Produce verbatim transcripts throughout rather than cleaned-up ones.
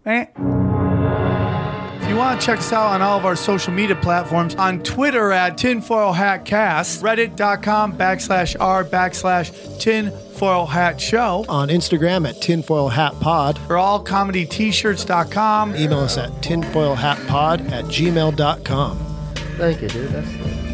Eh. If you want to check us out on all of our social media platforms, on Twitter at Tinfoil Hat Cast, reddit.com backslash r backslash tinfoil hat show, On Instagram at Tinfoil Hat Pod. or all comedy t shirts dot com. Email us at tinfoilhatpod at gmail dot com. Thank you, dude. That's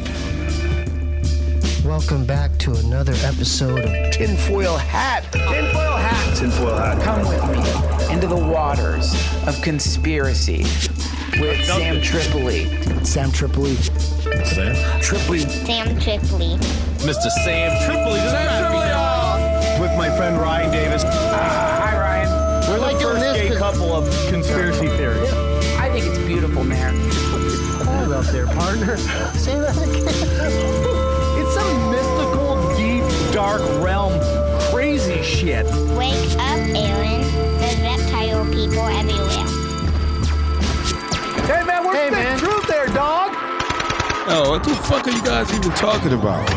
Welcome back to another episode of Tinfoil Hat. Tinfoil Hat. Tinfoil Hat. Come with me into the waters of conspiracy with Sam Tripoli. Sam Tripoli. Sam? Tripoli. Sam Tripoli. Mister Sam Tripoli. Sam Tripoli, y'all. With my friend Ryan Davis. Uh, hi, Ryan. We're like doing this Gay 'cause- couple of conspiracy theories. I think it's beautiful, man. Hold up there, partner. Say that again. It's some mystical, deep, dark realm crazy shit. Wake up, Aaron. There's reptile people everywhere. Hey, man, where's Hey, the man. truth there, dog? Oh, what the fuck are you guys even talking about?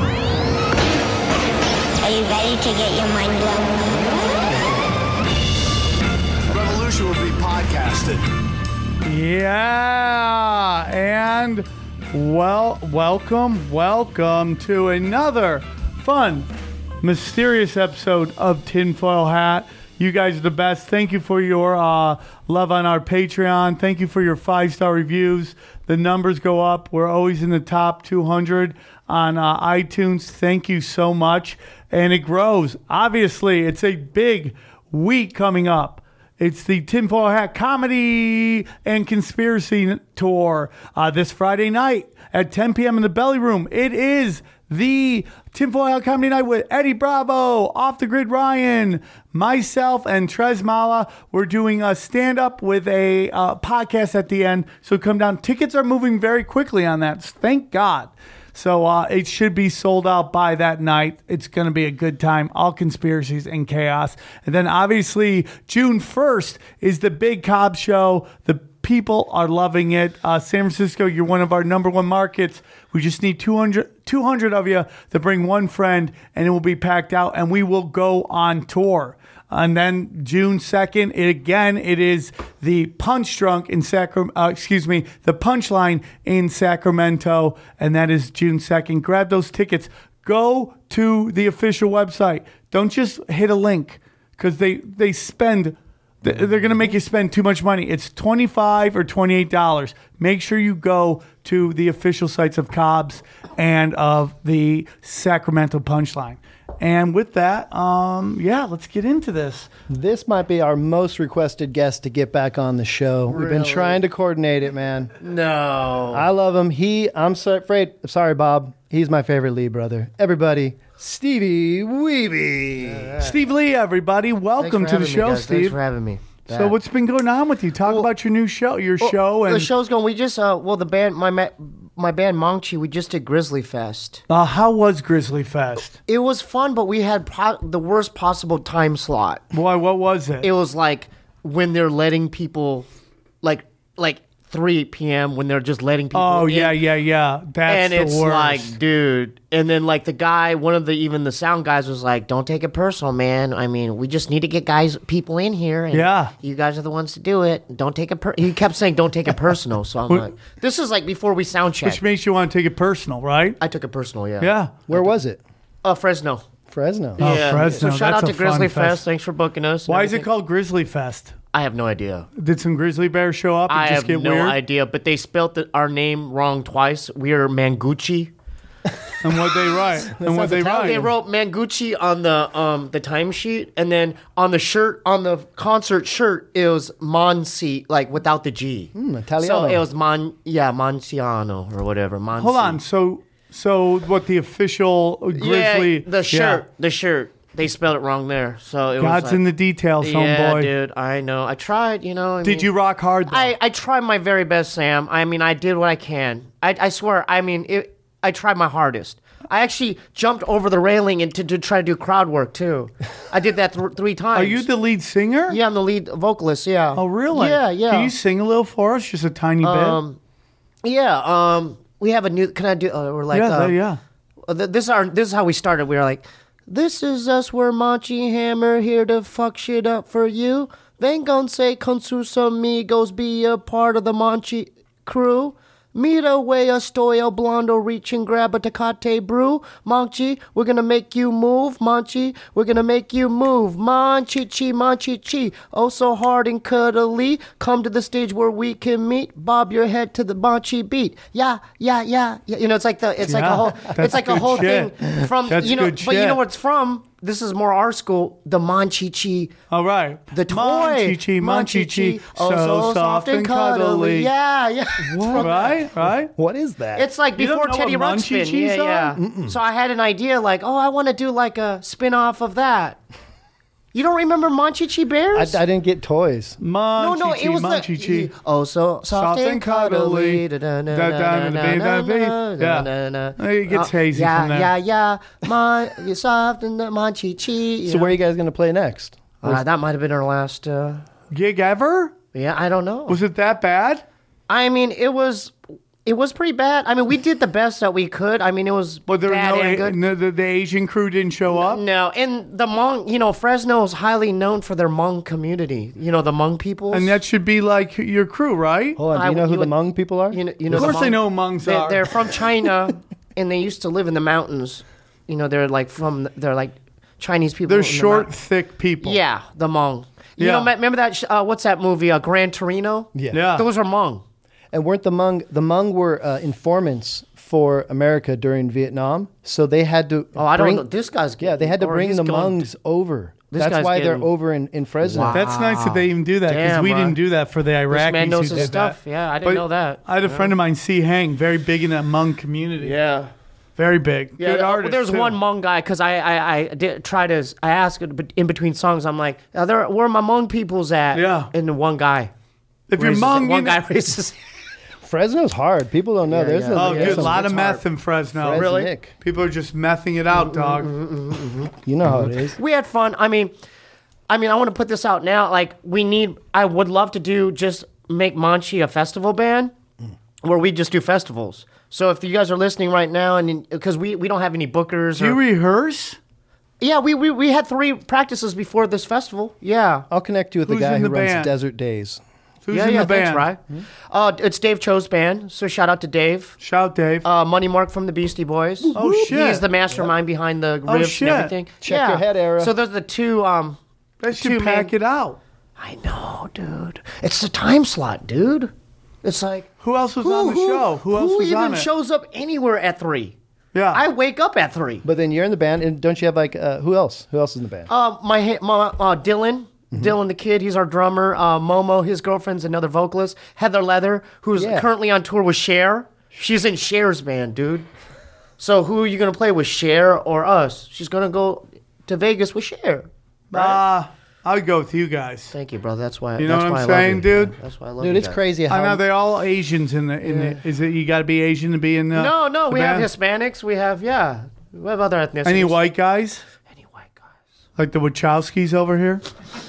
Are you ready to get your mind blown? Revolution will be podcasted. Yeah, and well, welcome, welcome to another fun, mysterious episode of Tinfoil Hat. You guys are the best. Thank you for your uh, love on our Patreon. Thank you for your five-star reviews. The numbers go up. We're always in the top two hundred on uh, iTunes. Thank you so much. And it grows. Obviously, it's a big week coming up. It's the Tinfoil Hat Comedy and Conspiracy Tour uh, this Friday night at ten p.m. in the Belly Room. It is the Tinfoil Hat Comedy Night with Eddie Bravo, Off the Grid Ryan, myself, and Trez Mala. We're doing a stand-up with a uh, podcast at the end. So come down. Tickets are moving very quickly on that. Thank God. So uh, it should be sold out by that night. It's going to be a good time. All conspiracies and chaos. And then obviously June first is the Big Cobb Show. The people are loving it. Uh, San Francisco, you're one of our number one markets. We just need two hundred, two hundred of you to bring one friend, and it will be packed out, and we will go on tour. And then June second, it, again, it is the Punch Drunk in Sacramento, uh, excuse me, the Punchline in Sacramento, and that is June second. Grab those tickets. Go to the official website. Don't just hit a link, because they, they spend, they're going to make you spend too much money. It's twenty-five dollars or twenty-eight dollars. Make sure you go to the official sites of Cobb's and of the Sacramento Punchline. And with that, um, yeah, let's get into this. This might be our most requested guest to get back on the show. We've been Really? trying to coordinate it, man. No. I love him. He, I'm so afraid, sorry, Bob. He's my favorite Lee brother. Everybody, Stevie Weeby. Steve Lee, everybody. Welcome to the show, Thanks Steve. for having me. So what's been going on with you? Talk Well- about your new show, your Well, show. and the show's going. We just uh, well, the band, my ma- my band Mongchi, we just did Grizzly Fest. uh, how was Grizzly Fest? It was fun, but we had po- the worst possible time slot. Boy, what was it? It was like when they're letting people, like like three p.m. when they're just letting people. oh, in. yeah, yeah, yeah. That's And the it's worst. like, dude. And then like the guy, one of the even the sound guys was like, "Don't take it personal, man. I mean, we just need to get guys, people in here. And Yeah. you guys are the ones to do it. Don't take it." Per-. He kept saying, "Don't take it personal." So I'm like, "This is like before we sound check." Which makes you want to take it personal, right? I took it personal, yeah. Yeah. Where was it? Uh, Fresno. Fresno. Oh, yeah. Fresno. So shout That's out a to Grizzly fun Fest. fest. Thanks for booking us. and Why is it everything. called Grizzly Fest? I have no idea. Did some grizzly bears show up and I just have get no weird? idea, but they spelled the, our name wrong twice. We are Mangucci. And what they write? and what sounds they Italian. write? They wrote Mangucci on the um the timesheet, and then on the shirt, on the concert shirt, it was Monsi, like without the G. Mm, Italiano. So it was Mon, yeah, Monsiano or whatever. Monsi. Hold on. So, so what the official grizzly? Yeah, the shirt, the shirt. They spelled it wrong there. So it God's was like, in the details, yeah, homeboy. dude. I know. I tried. You know. I Did mean, you rock hard? Though? I, I tried my very best, Sam. I mean, I did what I can. I, I swear. I mean, it, I tried my hardest. I actually jumped over the railing and to, to try to do crowd work too. I did that th- three times. Are you the lead singer? Yeah, I'm the lead vocalist. Yeah. Oh, really? Yeah, yeah. Can you sing a little for us? Just a tiny Um, yeah. Um, we have a new. Can I do? Uh, we're bit. like, Yeah, uh, yeah. uh, th- this is our. This is how we started. We were like, "This is us. We're Machi Hammer here to fuck shit up for you. They ain't gonna say con sus amigos, be a part of the Manchi crew. Mira way estoy el blondo, reach and grab a Tecate brew. Manchi, we're gonna make you move. Manchi, we're gonna make you move. Manchi chi, manchi chi. Oh, so hard and cuddly. Come to the stage where we can meet. Bob your head to the Manchi beat. Yeah, yeah, yeah, yeah. You know, it's like the, it's like Yeah, a whole, that's it's like a good whole shit. thing from, That's you know, good but you know shit. where it's from? This is more our school. The Manchi chi. All right. The toy. Manchi-chi, Manchi-chi, so soft and cuddly. Yeah, yeah. Right, right. What is that? It's like You don't before know Teddy what Ruxpin. Munchie-Cheese Yeah, yeah. So I had an idea like, oh, I want to do like a spin-off of that. You don't remember Monchi-Chi I, Bears? I didn't get toys. no, no, it was Munchie-chi. the oh, so soft, and cuddly. Yeah. It gets hazy yeah, from there. Yeah, yeah, Mon, you're soft and Monchi-Chi. So where are you guys going to play next? Uh, that might have been our last. Uh, Gig ever? yeah, I don't know. Was it that bad? I mean, it was. It was pretty bad. I mean, we did the best that we could. I mean, it was But there bad were no, and A- good. no the, the Asian crew didn't show up? No, and the Hmong, you know, Fresno is highly known for their Hmong community. You know, the Hmong people. And that should be like your crew, right? Hold on. Do I- you know who you the would- Hmong people are? You know, you know Of the course I Hmong- know who Hmongs they, are. They're from China, and they used to live in the mountains. You know, they're like from, they're like Chinese people. They're in the short, mountains. thick people. Yeah, the Hmong. You Yeah. know, me- remember that, sh- uh, what's that movie, uh, Gran Torino? Yeah. Yeah. Those are Hmong. And weren't the Hmong, the Hmong were uh, informants for America during Vietnam. So they had to Oh, I bring, don't know. This guy's Yeah, they had to or bring he's the going- Hmongs over. This That's guy's why they're getting- over in, in Fresno. Wow. That's nice that they even do that because Damn, we bro. didn't do that for the Iraqis. This man knows who his did stuff. that. Yeah, I didn't But know that. I had a friend of mine, C. Hang, very big in that Hmong community. Yeah. Very big. Yeah, Good uh, artist. there's too. one Hmong guy because I I, I did try to I asked in between songs. I'm like, are there, where are my Hmong peoples at? Yeah. And the one guy, If you're raises- Hmong, one you guy know- raises. Fresno's hard. People don't know. Yeah, There's yeah. a, Oh, there's dude, a some- lot of it's meth hard. in Fresno. Fresnick. Really? People are just mething it out, dog. You know how it is. We had fun. I mean, I mean, I want to put this out now. Like, we need. I would love to do just make Manchi a festival band, where we just do festivals. So if you guys are listening right now, and because we we don't have any bookers, Do you or, rehearse? yeah, we, we we had three practices before this festival. Yeah. I'll connect you with the Who's guy in who the runs band? Desert Days. Who's yeah, in yeah, the band? thanks, right? Uh, it's Dave Cho's band, so shout out to Dave. Shout, Dave. Uh, Money Mark from the Beastie Boys. Oh, shit. He's the mastermind behind the Oh, riffs shit. and everything. Check your head, Era. So those are the two. Um, They should two pack main- it out. I know, dude. It's the time slot, dude. It's like Who else was on the show? Who else was even on it? shows up anywhere at three? Yeah. I wake up at three. But then you're in the band, and don't you have like uh, who else? Who else is in the band? Uh, my ha- my uh, Dylan. Mm-hmm. Dylan the kid, he's our drummer. Uh, Momo, his girlfriend's another vocalist. Heather Leather, who's Yeah. currently on tour with Cher. She's in Cher's band, dude. So who are you gonna play with, Cher or us? She's gonna go to Vegas with Cher. Uh, I would go with you guys. Thank you, brother. That's why. You know that's what why I'm I love saying, you. dude? That's why I love Dude, you it's guys. crazy I know how they're all Asians in the in the. Is it you got to be Asian to be in the? No, no, the we have band? Hispanics. We have yeah, we have other ethnicities. Any white guys Any white guys? like the Wachowskis over here?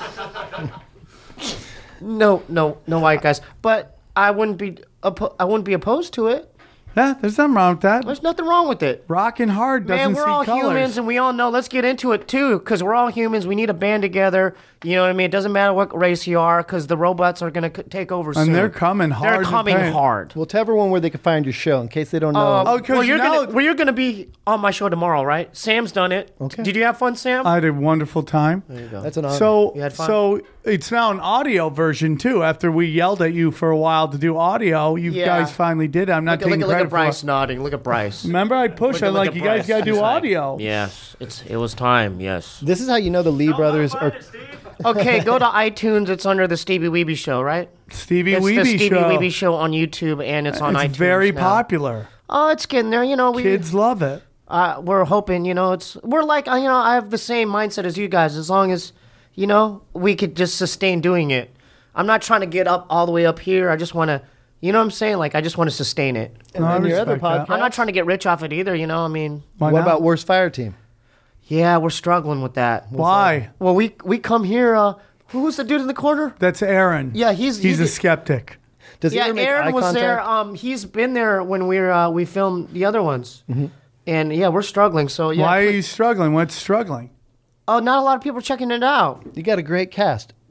No, no, no white guys. But I wouldn't be. Oppo- I wouldn't be opposed to it. Yeah, there's nothing wrong with that. There's nothing wrong with it. Rocking hard doesn't Man, we're see all colors. humans, and we all know. Let's get into it too, because we're all humans. We need a band together. You know what I mean? It doesn't matter what race you are, because the robots are going to take over soon. And they're coming hard They're to coming paint. hard. Well, tell everyone where they can find your show in case they don't know. Um, Oh, 'cause well, you're now- gonna well, you're gonna be on my show tomorrow, right? Sam's done it. Okay. Did you have fun, Sam? I had a wonderful time. That's an honor. So, You had fun? so it's now an audio version too. After we yelled at you for a while to do audio, you Yeah. guys finally did it. I'm not look, at- look, taking at- look credit at Bryce for it. nodding. Look at Bryce. Remember, I pushed. Look at- I'm look like, at you guys Bryce. got to do He's like, audio. Yes, it's it was time. Yes. this is how you know the Lee brothers are. Okay, go to iTunes. It's under the Stevie Weeby Show, right? Stevie It's the Weeby Stevie show. Weeby Show on YouTube, and it's on It's iTunes. very now. popular. Oh, it's getting there. You know, we Kids love it. uh, we're hoping. You know, it's we're like uh, you know, I have the same mindset as you guys. As long as you know, we could just sustain doing it. I'm not trying to get up all the way up here. I just want to. You know what I'm saying? Like, I just want to sustain it. And No, I then your other respect that. podcast. I'm not trying to get rich off it either. You know, I mean, Why What not? about Worst Fire Team? yeah, we're struggling with that. Why? Well, we we come here. Uh, who's the dude in the corner? That's Aaron. Yeah, he's- he's he a did- skeptic. Does he Yeah, ever make Aaron eye was there. contact? Um, he's been there when we were uh, we filmed the other ones, and yeah, we're struggling. So yeah, Why are you struggling? What's struggling? oh, not a lot of people are checking it out. You got a great cast.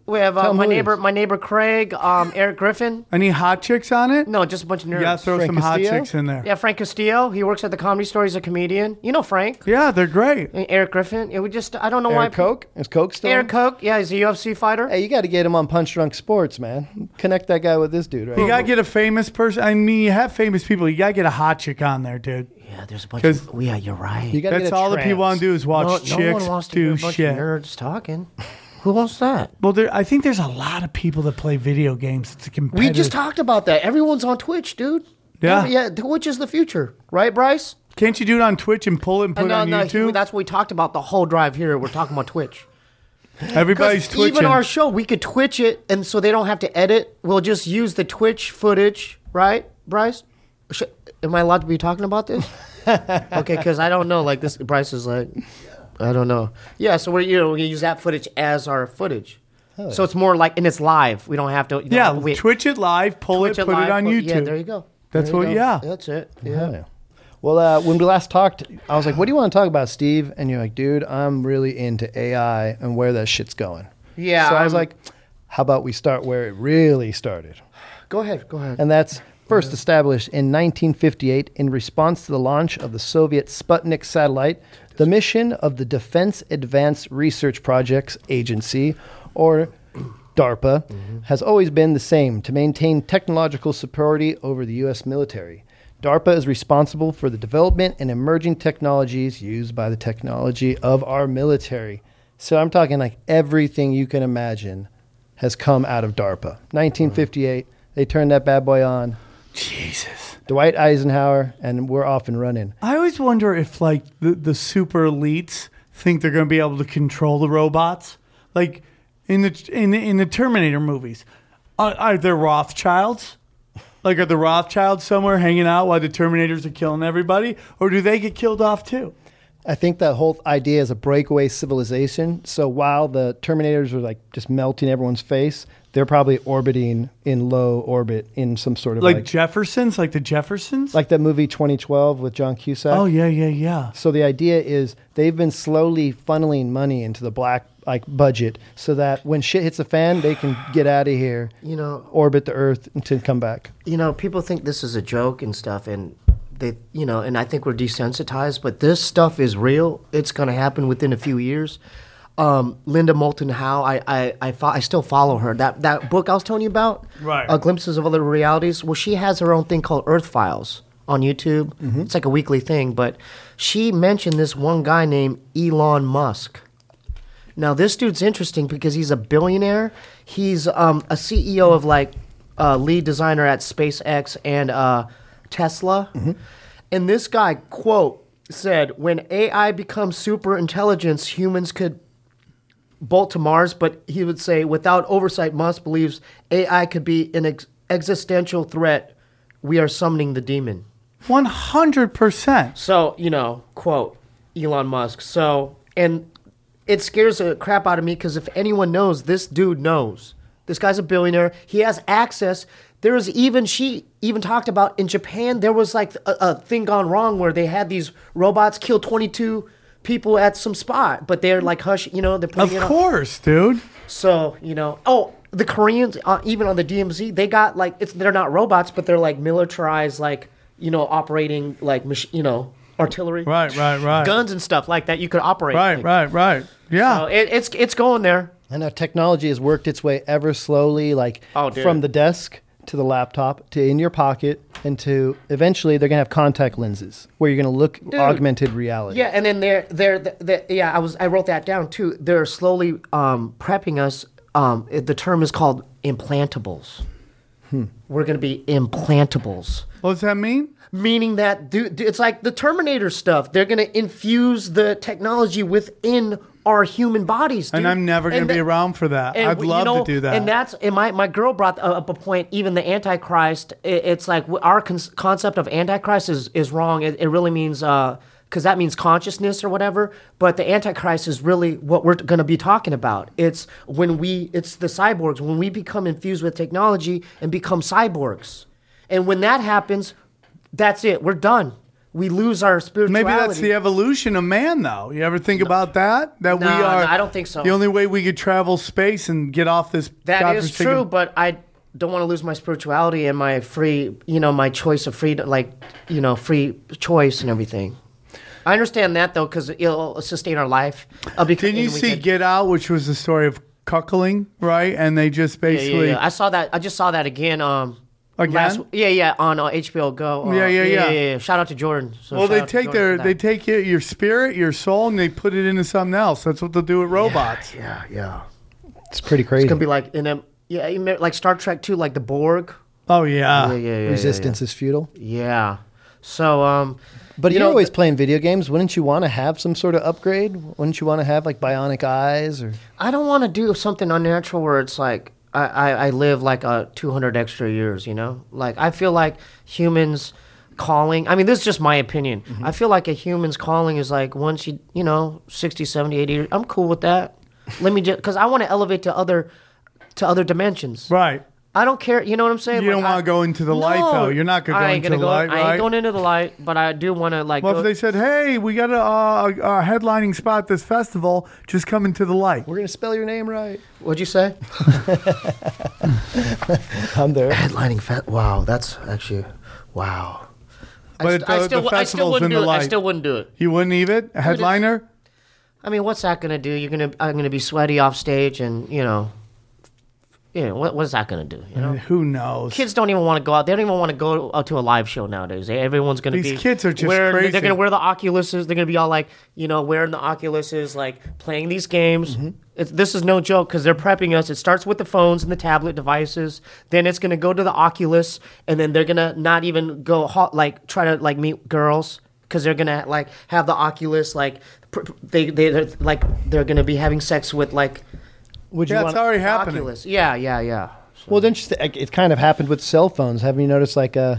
We have uh, Tell 'em my who it neighbor, is. my neighbor Craig, um, Eric Griffin. Any hot chicks on it? No, just a bunch of nerds. Yeah, throw Frank some hot Castillo? chicks in there. Yeah, Frank Castillo. He works at the Comedy Store. He's a comedian. You know Frank. Yeah, they're great. And Eric Griffin. It would just. I don't know Eric why. Koch? Is Koch still? Eric Koch. Yeah, he's a U F C fighter. Hey, you got to get him on Punch Drunk Sports, man. Connect that guy with this dude, right? You gotta get a famous person. I mean, you have famous people. You gotta get a hot chick on there, dude. Yeah, there's a bunch 'Cause- of. Yeah, you're right. You gotta That's get a all the people want trans. to do is watch no, chicks no one wants to hear do a bunch shit. of nerds talking. Who wants that? Well, there, I think there's a lot of people that play video games. It's a competitive. We just talked about that. Everyone's on Twitch, dude. Yeah. Yeah, Twitch is the future, right, Bryce? Can't you do it on Twitch and pull it and put no, it on no, YouTube? that's what we talked about the whole drive here. We're talking about Twitch. Everybody's 'Cause twitching. even our show, we could Twitch it, and so they don't have to edit. We'll just use the Twitch footage, right, Bryce? Sh- Am I allowed to be talking about this? Okay, because I don't know. Like this, Bryce is like, I don't know. Yeah, so we're you know we use that footage as our footage. So it's more like, and it's live. We don't have to. You don't yeah, have to wait. Twitch it live, pull Twitch it, put live, it on put- YouTube. Yeah, there you go. That's There you what- go. yeah. That's it. Oh, Yeah. yeah. Well, uh, when we last talked, I was like, what do you want to talk about, Steve? And you're like, dude, I'm really into A I and where that shit's going. Yeah, So I was I'm- like, how about we start where it really started? Go ahead. Go ahead. And that's first established in nineteen fifty-eight in response to the launch of the Soviet Sputnik satellite. The mission of the Defense Advanced Research Projects Agency, or DARPA, has always been the same: to maintain technological superiority over the U S military. DARPA is responsible for the development and emerging technologies used by the technology of our military. So I'm talking like everything you can imagine has come out of DARPA. nineteen fifty-eight, they turned that bad boy on. Jesus. Dwight Eisenhower, and we're off and running. I always wonder if like the, the super elites think they're going to be able to control the robots, like in the in the, in the Terminator movies. Are, are there Rothschilds? Like, are the Rothschilds somewhere hanging out while the Terminators are killing everybody, or do they get killed off too? I think that whole idea is a breakaway civilization. So while the Terminators are like just melting everyone's face, they're probably orbiting in low orbit in some sort of Like, like, Jeffersons, like the Jeffersons. like that movie twenty twelve with John Cusack. oh yeah, yeah, yeah. So the idea is they've been slowly funneling money into the black like budget so that when shit hits the fan, they can get out of here, You know, orbit the Earth, and to come back. you know, people think this is a joke and stuff, and they, you know, and I think we're desensitized, but this stuff is real. It's going to happen within a few years. Um, Linda Moulton Howe, I, I, I, fo- I still follow her. That that book I was telling you about, Right. uh, Glimpses of Other Realities. Well, she has her own thing called Earth Files on YouTube. It's like a weekly thing, but she mentioned this one guy named Elon Musk. Now, this dude's interesting because he's a billionaire. He's um, a C E O of like uh, lead designer at SpaceX and uh, Tesla. And this guy, quote, said, when A I becomes super intelligence, humans could bolt to Mars. But he would say, without oversight, Musk believes A I could be an ex- existential threat. We are summoning the demon. One hundred percent. So, you know, quote, Elon Musk. So, and it scares the crap out of me because if anyone knows, this dude knows. This guy's a billionaire. He has access. There was even, she even talked about in Japan, there was like a, a thing gone wrong where they had these robots kill twenty-two people at some spot, but they're like, hush, you know, they're putting Of it on. course, dude. So, you know, oh, the Koreans, uh, even on the D M Z, they got like, it's they're not robots, but they're like militarized, like, you know, operating like, mach- you know, artillery. Right, right, right. Guns and stuff like that you could operate. Right, Like, right, right. Yeah. So it, it's it's going there. And our technology has worked its way ever slowly, like Oh, dude. from the desk to the laptop to in your pocket, and to eventually they're gonna have contact lenses where you're gonna look augmented reality. Yeah, and then they're they're, they're yeah, I was I wrote that down too. They're slowly um, prepping us. Um, it- the term is called implantables. We're going to be implantables. What does that mean? Meaning that dude, it's like the Terminator stuff. They're going to infuse the technology within our human bodies, dude. And I'm never going And to be that- around for that. and, I'd you love know, to do that. And that's and my, my girl brought up a point. Even the Antichrist, it, it's like our con- concept of Antichrist is is wrong. It, it really means because that means consciousness or whatever. But the Antichrist is really what we're going to be talking about. It's when we it's the cyborgs when we become infused with technology and become cyborgs. And when that happens, that's it. We're done. we lose our spirituality. Maybe that's the evolution of man, though. You ever think about that? That No, we are. no, I don't think so. The only way we could travel space and get off this. That is godforsaken- true, but I don't want to lose my spirituality and my free, you know, my choice of freedom, like, you know, free choice and everything. I understand that, though, because it'll sustain our life. Uh, because, Didn't you and we see could- Get Out, which was the story of cuckling, right? And they just Yeah, yeah, basically. yeah. I saw that. I just saw that again. Um, Again? last- yeah, yeah, on uh, H B O Go. Uh, Yeah, yeah, yeah. yeah, Shout out to Jordan. So Well, shout they out to take Jordan their for they that. take your, your spirit, your soul, and they put it into something else. That's what they'll do with robots. Yeah, yeah. It's pretty crazy. It's gonna be like in a yeah, you remember, like Star Trek two, like the Borg. Oh yeah. Yeah, yeah, yeah. Resistance is futile. Yeah. yeah. So, um, But You you're know, always th- playing video games. Wouldn't you want to have some sort of upgrade? Wouldn't you want to have like bionic eyes or? I don't want to do something unnatural where it's like I, I, I live like a two hundred extra years, you know? Like, I feel like humans calling, I mean, this is just my opinion. Mm-hmm. I feel like a human's calling is like once you, you know, sixty, seventy, eighty years, I'm cool with that. Let me just, because I want to elevate to other, to other dimensions. Right. I don't care, you know what I'm saying? You Like, don't want I- to go into the light, No, though. You're not going to I go ain't into gonna the go- light, I ain't right? going into the light, but I do want to like Well, go, if they said, "Hey, we got a, uh, a headlining spot at this festival, just come into the light." We're gonna spell your name right. what'd you say? I'm there. Headlining fe- wow, that's actually wow. I, But st- I the- still, the I still festival's wouldn't in do the it. I light. still wouldn't do it. You wouldn't even a headliner. I mean, what's that gonna do? You're gonna, I'm gonna be sweaty off stage, and you know, you know, what, what's that gonna do? You know, Who knows? kids don't even want to go out. They don't even want to go out to a live show nowadays. Everyone's gonna These be. kids are just wearing, crazy. They're gonna wear the Oculuses. They're gonna be all like, you know, wearing the Oculuses, like playing these games. Mm-hmm. It's, this is no joke because they're prepping us. It starts with the phones and the tablet devices. Then it's gonna go to the Oculus, and then they're gonna not even go hot, like try to like meet girls because they're gonna like have the Oculus like pr- pr- they they they're, like they're gonna be having sex with like Would you Yeah, want? it's already the happening. Oculus. Yeah, yeah, yeah. Well, don't you think like, it kind of happened with cell phones? Haven't you noticed? Like, uh,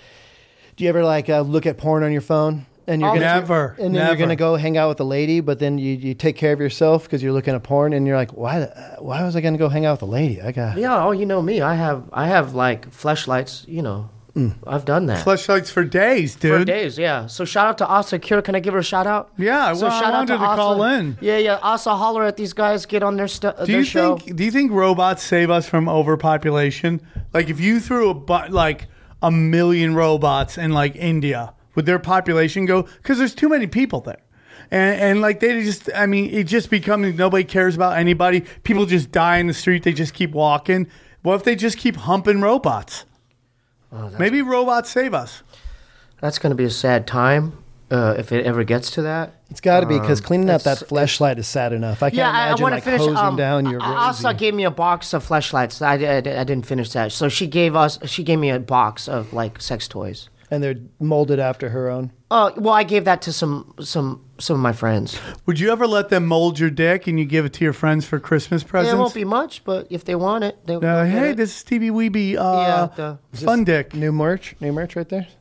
do you ever like uh, look at porn on your phone? And you're Oh, gonna, Never, and then never. you're gonna go hang out with a lady, but then you, you take care of yourself because you're looking at porn, and you're like, why? the- uh, Why was I gonna go hang out with a lady? I got. Yeah, oh, you know me. I have I have like fleshlights. You know, I've done that Fleshlights for days, for dude. days. Yeah. So shout out to Asa Cure. Can I give her a shout out? Yeah, So well, I shout out wanted to call in. Yeah, yeah. Asa, holler at these guys. Get on their stuff. Do their you show. think? Do you think robots save us from overpopulation? Like, if you threw a bu- like a million robots in like India, would their population go? Because there's too many people there, and and like they just, I mean, it just becomes nobody cares about anybody. People just die in the street. They just keep walking. What if they just keep humping robots? Oh, Maybe robots save us. That's going to be a sad time uh, if it ever gets to that. It's got to be because cleaning up that it's- fleshlight is sad enough. I can't Yeah, I, I imagine want to like finish. hosing Um, down your. Asa rosy- gave me a box of fleshlights. I, I, I didn't finish that. So she gave us. She gave me a box of like sex toys. and they're molded after her own. Oh well, I gave that to some some some of my friends. Would you ever let them mold your dick and you give it to your friends for Christmas presents? It won't be much, but if they want it, they. Uh, they'll get hey, it. this is Stevie Weeby. Yeah, Uh, the- fun dick. New merch, new merch right there.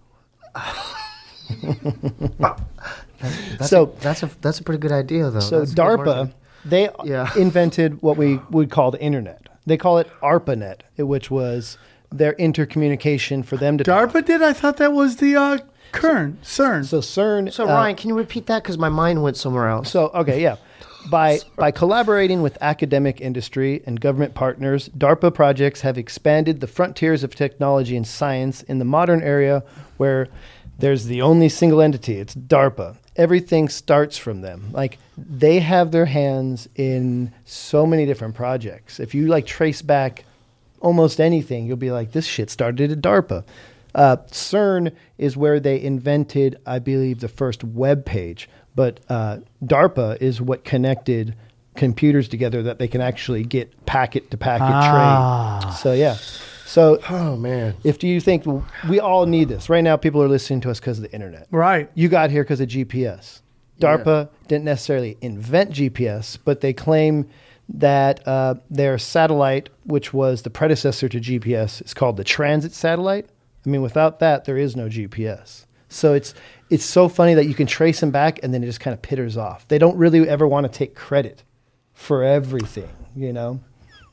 That's so a, that's a that's a pretty good idea though. So That's a good DARPA, marketing. they Yeah. invented what we would call the internet. They call it ARPANET, which was their intercommunication for them to talk. DARPA did? I thought that was the uh, Kern, CERN. So CERN. So uh, Ryan, can you repeat that because my mind went somewhere else? So okay, yeah. By by collaborating with academic industry and government partners, DARPA projects have expanded the frontiers of technology and science in the modern era where there's the only single entity. It's DARPA. Everything starts from them. Like they have their hands in so many different projects. If you like trace back almost anything, you'll be like, this shit started at DARPA. Uh, CERN is where they invented, I believe, the first web page. But uh, DARPA is what connected computers together that they can actually get packet to packet Ah. trade. So yeah. So Oh man. if do you think we all need this right now? People are listening to us because of the internet. Right. You got here because of G P S. DARPA didn't necessarily invent G P S, but they claim that uh, their satellite, which was the predecessor to G P S, is called the transit satellite. I mean, without that, there is no G P S. So it's it's so funny that you can trace them back and then it just kind of pitters off. They don't really ever want to take credit for everything, you know?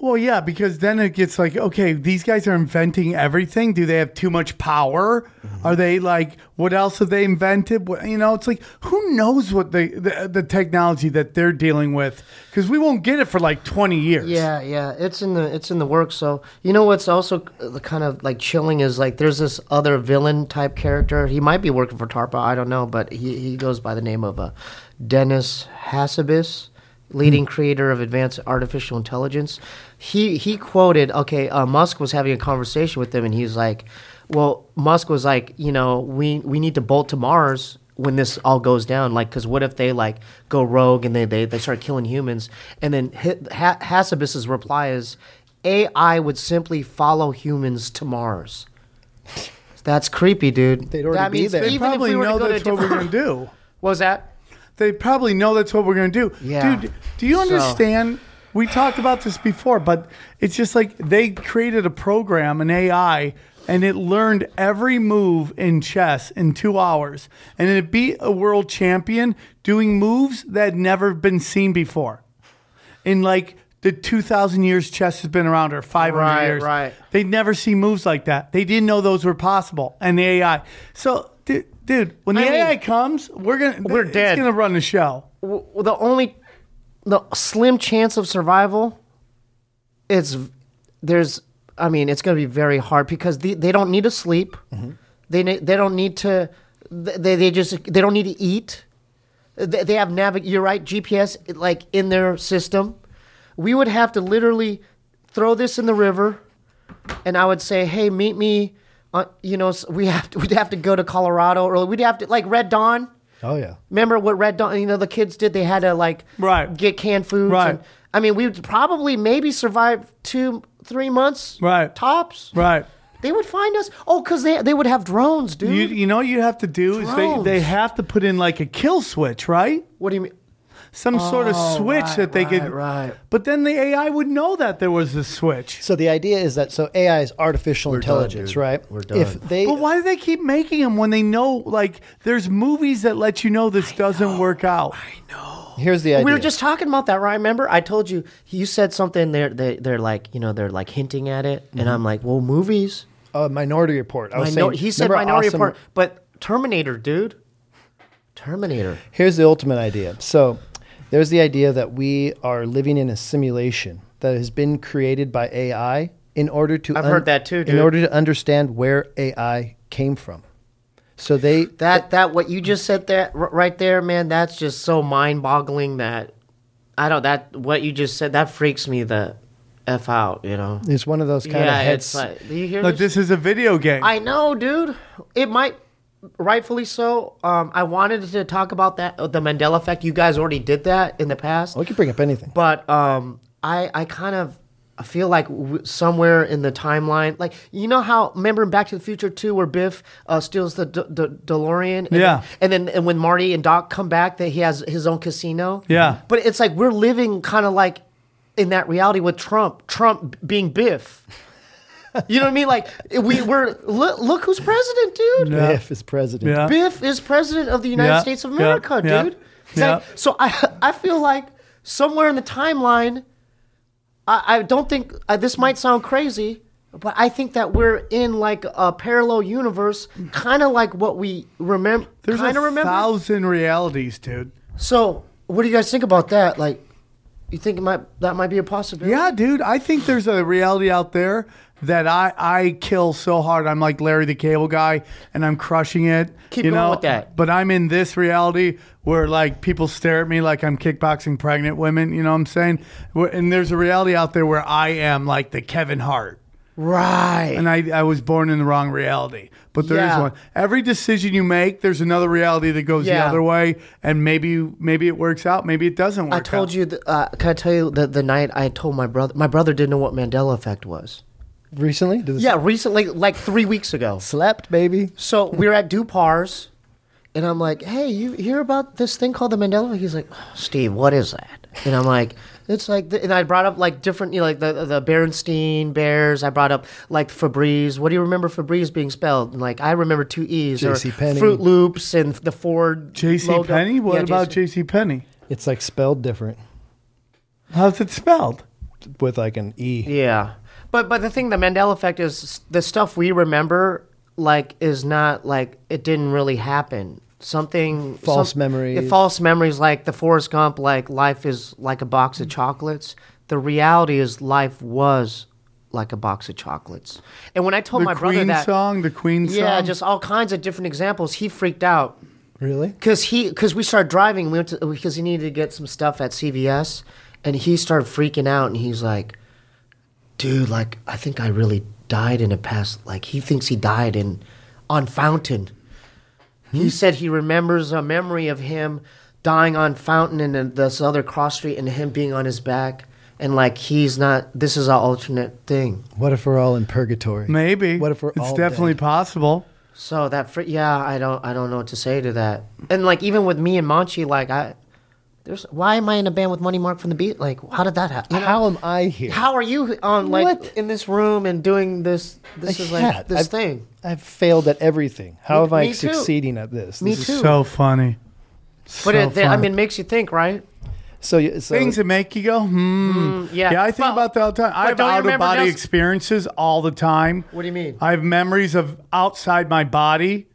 Well, yeah, because then it gets like, okay, these guys are inventing everything. Do they have too much power? Mm-hmm. Are they like, what else have they invented? What, you know, it's like, who knows what the the, the technology that they're dealing with? Because we won't get it for like twenty years. Yeah, yeah, it's in the it's in the works. So you know what's also kind of like chilling is like there's this other villain type character. He might be working for TARPA, I don't know, but he he goes by the name of uh, Dennis Hassabis, leading creator of advanced artificial intelligence. He he quoted, okay, uh, Musk was having a conversation with him, and he's like, well, Musk was like, you know, we we need to bolt to Mars when this all goes down, like, because what if they like go rogue and they they, they start killing humans? And then ha- Hassabis's reply is, A I would simply follow humans to Mars. That's creepy, dude. They'd already that be there. They probably we know to that's what we're going to do. What was that? They probably know that's what we're going to do. Yeah. Dude, do you understand? So. We talked about this before, but it's just like they created a program, an A I, and it learned every move in chess in two hours. And it beat a world champion doing moves that had never been seen before. In like the two thousand years chess has been around, or five hundred right, years. Right. They'd never seen moves like that. They didn't know those were possible. And the A I. So, dude, dude when the I A I mean, comes, we're gonna we're it's dead. gonna run the show. Well, the only the slim chance of survival is there's I mean it's going to be very hard because they, they don't need to sleep. Mm-hmm. They they don't need to they they just they don't need to eat. They, they have navig you're right G P S like in their system. We would have to literally throw this in the river, and I would say, "Hey, meet me." Uh, you know, we have to, we'd have to go to Colorado, or we'd have to like Red Dawn. Oh yeah. Remember what Red Dawn? You know, the kids did. They had to like right. get canned foods. Right. And, I mean, we would probably maybe survive two, three months. Right. Tops. Right. They would find us. Oh, because they they would have drones, dude. You, you know what you have to do is they, they have to put in like a kill switch, right? What do you mean? Some oh, sort of switch right, that they right, could. Right. But then the A I would know that there was a switch. So the idea is that so A I is artificial We're intelligence, done, right? We're done. If they, but why do they keep making them when they know like there's movies that let you know this I doesn't know, work out? I know. Here's the idea. We were just talking about that, right? Remember, I told you you said something. They're they, they're like you know they're like hinting at it, mm-hmm. and I'm like, well, movies. Oh, Minority Report. I was Minor- saying he said Minority awesome, Report, but Terminator, dude. Terminator. Here's the ultimate idea. So there's the idea that we are living in a simulation that has been created by A I in order to I've un- heard that too, dude. in order to understand where A I came from. So they that that what you just said there right there, man. That's just so mind-boggling that I don't that what you just said that freaks me the f out. You know, it's one of those kind yeah, of heads. It's like, do you hear Look, this? this is a video game. I know, dude. It might. Rightfully so. Um, I wanted to talk about that, the Mandela effect. You guys already did that in the past. We can bring up anything. But um, I, I kind of I feel like w- somewhere in the timeline, like, you know how, remember in Back to the Future two where Biff uh, steals the D- D- DeLorean? And yeah. Then, and then and when Marty and Doc come back, that he has his own casino? Yeah. But it's like we're living kind of like in that reality with Trump. Trump being Biff. You know what I mean? Like we we're look, look who's president, dude. Yeah. Biff is president. Yeah. Biff is president of the United yeah. States of America, yeah. dude. It's yeah. like, so I I feel like somewhere in the timeline, I, I don't think uh, this might sound crazy, but I think that we're in like a parallel universe, kind of like what we remember. There's a remember. thousand realities, dude. So what do you guys think about that? Like, you think it might that might be a possibility? Yeah, dude. I think there's a reality out there that I, I kill so hard. I'm like Larry the Cable Guy, and I'm crushing it. Keep you going know? with that. But I'm in this reality where like people stare at me like I'm kickboxing pregnant women. You know what I'm saying? And there's a reality out there where I am like the Kevin Hart. Right. And I, I was born in the wrong reality. But there is Yeah. one. Every decision you make, there's another reality that goes the Yeah. other way. And maybe maybe it works out. Maybe it doesn't work I out. told you. That, uh, can I tell you that the night I told my brother, my brother didn't know what Mandela effect was. Recently? Did this Yeah, recently, like three weeks ago. Slept, baby. So we were at Dupar's, and I'm like, "Hey, you hear about this thing called the Mandela effect?" He's like, "Steve, what is that?" And I'm like, "It's like," the, and I brought up like different, you know, like the the Berenstein Bears. I brought up like Febreze. What do you remember Febreze being spelled? And like I remember two E's. J C Penney. Or Fruit Loops and the Ford J C logo. Penney? What Yeah, about J C J C Penney? It's like spelled different. How's it spelled? with like an E. Yeah, but but the thing, the Mandela effect is the stuff we remember like is not like it didn't really happen. Something False some, memories. yeah, false memories, like the Forrest Gump, like life is like a box of chocolates. The reality is life was like a box of chocolates. And when I told The my brother Queen that, song, the Queen song. yeah, just all kinds of different examples, he freaked out. Really? Because he, because we started driving, we went to, because he needed to get some stuff at C V S, and he started freaking out, and he's like, "Dude, like, I think I really died in a past." Like, he thinks he died in on Fountain. Hmm? He said he remembers a memory of him dying on Fountain and then this other cross street, and him being on his back, and like he's not. This is an alternate thing. What if we're all in purgatory? Maybe. What if we're it's all definitely dead? possible. So that, fr- yeah, I don't, I don't know what to say to that. And like even with me and Manchi, like I, there's why am I in a band with Money Mark from the Beat? Like how did that happen? How am I here? How are you on like What? in this room and doing this? This is like Yeah, this I've- thing. I've failed at everything. How Me- am I me too. succeeding at this? Me This is- too. So funny. So But it, I funny. mean, it makes you think, right? So, you- so things that make you go, hmm. yeah. Yeah, I think Well, about that all the time. I but have don't you out of remember body Nelson- experiences all the time. What do you mean? I have memories of outside my body.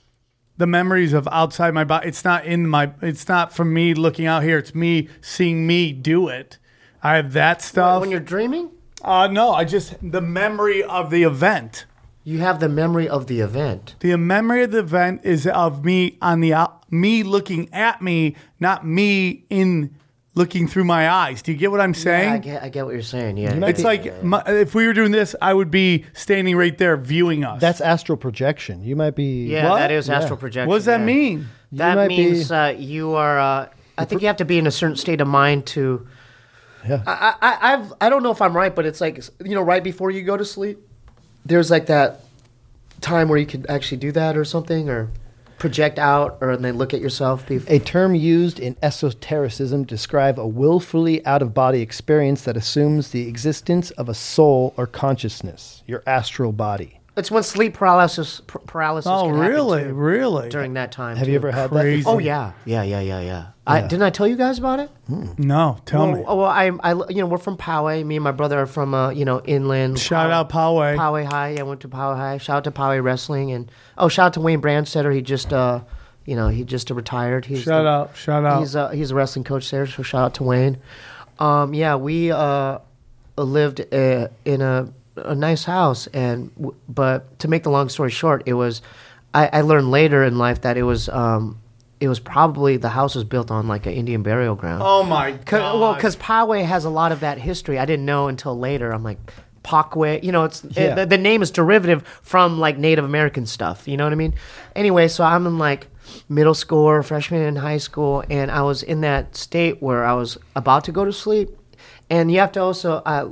The memories of outside my body. It's not in my. It's not from me looking out here. It's me seeing me do it. I have that stuff. When you're dreaming, uh, no, I just the memory of the event. you have the memory of the event. The memory of the event is of me on the out, me looking at me, not me in looking through my eyes. Do you get what I'm saying? Yeah, I get, I get what you're saying. Yeah, might It's be- like my, if we were doing this, I would be standing right there viewing us. that's astral projection. You might be. yeah, What? that is Yeah. astral projection. what does that yeah. mean? That might be- means uh, you are. Uh, I think you have to be in a certain state of mind to. Yeah. I, I, I've. I don't know if I'm right, but it's like you know, right before you go to sleep, there's like that time where you could actually do that or something, or project out, or and then look at yourself. Before. A term used in esotericism to describe a willfully out-of-body experience that assumes the existence of a soul or consciousness, your astral body. It's when sleep paralysis p- paralysis. Oh, can happen, really? too, Really? During that time. Have too. you ever had Crazy. that? before? Oh yeah, yeah, yeah, yeah, yeah. I, didn't I tell you guys about it? No, tell well, me. oh, well, I, I, you know, we're from Poway. Me and my brother are from, uh, you know, inland. Shout out Poway. Poway High. I went to Poway High. Shout out to Poway Wrestling, and oh, shout out to Wayne Brandstetter. He just, uh, you know, he just uh, retired. He's Shout the- out, shout out. He's uh, he's a wrestling coach there. So shout out to Wayne. Um, yeah, we uh, lived uh, in a a nice house, and w- but to make the long story short, it was. I, I learned later in life that it was. Um, it was probably the house was built on like an Indian burial ground. Oh my Cause, god. well, because Poway has a lot of that history. I didn't know until later. I'm like, Pockway. You know, it's Yeah. it, the, the name is derivative from like Native American stuff. You know what I mean? Anyway, so I'm in like middle school or freshman in high school, and I was in that state where I was about to go to sleep. And you have to also, uh,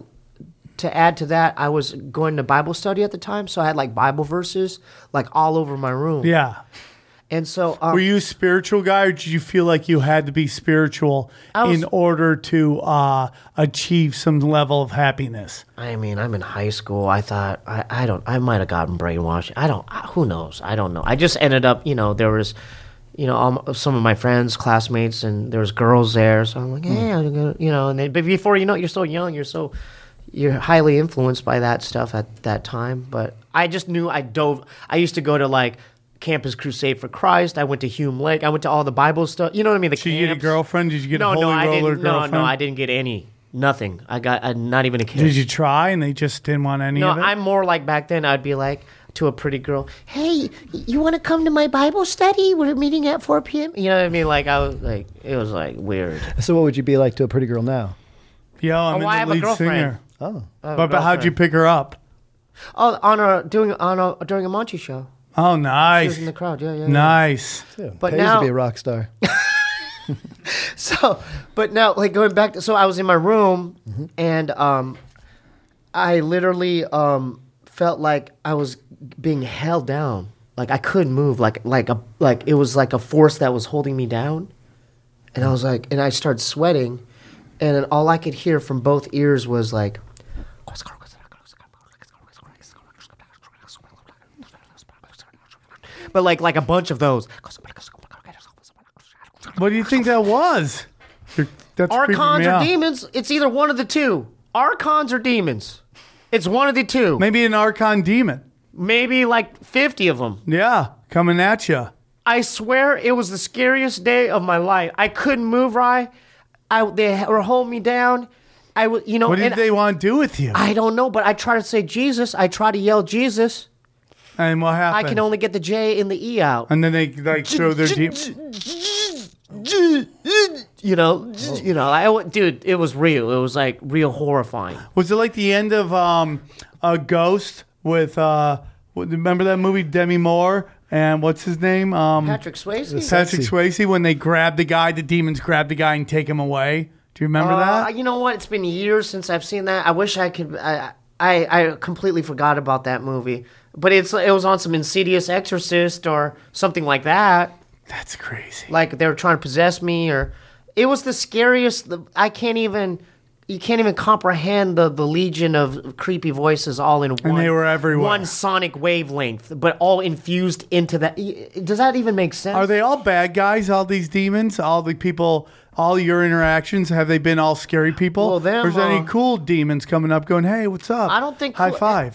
to add to that, I was going to Bible study at the time, so I had like Bible verses like all over my room. yeah. And so, um, Were you a spiritual guy, or did you feel like you had to be spiritual I was- in order to uh, achieve some level of happiness? I mean, I'm in high school. I thought I, I don't. I might have gotten brainwashed. I don't. Who knows? I don't know. I just ended up. You know, there was, you know, um, some of my friends, classmates, and there was girls there. So I'm like, hey, I'm gonna, you know. And then, but before you know it, you're so young. You're so, you're highly influenced by that stuff at that time. But I just knew I dove. I used to go to like Campus Crusade for Christ. I went to Hume Lake. I went to all the Bible stuff. You know what I mean? The Did you get a camps. girlfriend? Did you get No, a holy no, I roller didn't. No, girlfriend? no, I didn't get any. Nothing. I got uh, not even a kiss. Did you try and they just didn't want any No, of it? I'm more like back then. I'd be like to a pretty girl, "Hey, you want to come to my Bible study? We're meeting at four p.m." You know what I mean? Like I was like, it was like weird. So what would you be like to a pretty girl now? Yo, I'm Oh, I in have the a lead girlfriend. singer. Oh. I have a But, but how'd you girlfriend. pick her up? Oh, on a doing on a during a Monchi show. Oh, She nice. was in the crowd. Yeah, yeah. yeah. Nice. Yeah, But pays now- to be a rock star. So, but now, like going back to, so I was in my room, Mm-hmm. and um, I literally um felt like I was being held down. Like I couldn't move. Like like a like it was like a force that was holding me down, and I was like, and I started sweating, and then all I could hear from both ears was like. But like like a bunch of those. What do you think that was? You're- That's creeping Archons me or out. demons, it's either one of the two. Archons or demons? It's one of the two. Maybe an Archon demon. Maybe like fifty of them. Yeah, coming at you. I swear it was the scariest day of my life. I couldn't move, Rye. I they were holding me down. I was, you know. What did and they want to do with you? I don't know, but I try to say Jesus. I try to yell Jesus. And what happened? I can only get the J and the E out. And then they like throw their demon. You know, you know, I, dude, it was real. It was like real horrifying. Was it like the end of um, a Ghost with uh, what- remember that movie Demi Moore and what's his name? Um, Patrick Swayze. Patrick Swayze when they grab the guy, the demons grab the guy and take him away. Do you remember Uh, that? you know what? It's been years since I've seen that. I wish I could. I, I I completely forgot about that movie. But it's it was on some Insidious Exorcist or something like that. That's crazy. Like they were trying to possess me, or it was the scariest. The, I can't even. You can't even comprehend the, the legion of creepy voices all in one. they were everywhere. One sonic wavelength, but all infused into that. Does that even make sense? Are they all bad guys? All these demons? All the people? All your interactions? Have they been all scary people? Well, them, or is there uh, any cool demons coming up going, "Hey, what's up?" I don't think High cool- five.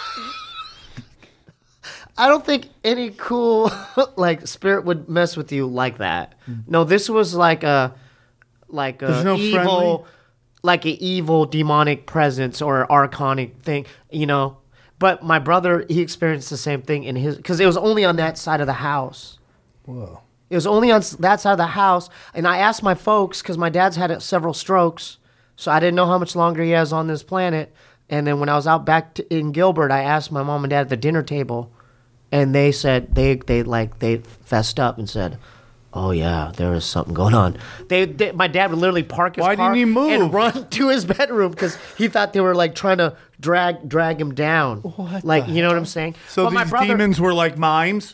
I don't think any cool like spirit would mess with you like that. No, this was like a like There's a no evil friendly? like an evil demonic presence or archonic thing, you know. But my brother, he experienced the same thing in his because it was only on that side of the house. Whoa. It was only on s- that side of the house, and I asked my folks because my dad's had uh, several strokes, so I didn't know how much longer he has on this planet. And then when I was out back to, in Gilbert, I asked my mom and dad at the dinner table. And they said they they like they fessed up and said, "Oh yeah, there is something going on." They, they my dad would literally park his Why car didn't he move? and run to his bedroom because he thought they were like trying to drag drag him down. What like the you know what I'm saying? So But my these brother- demons were like mimes.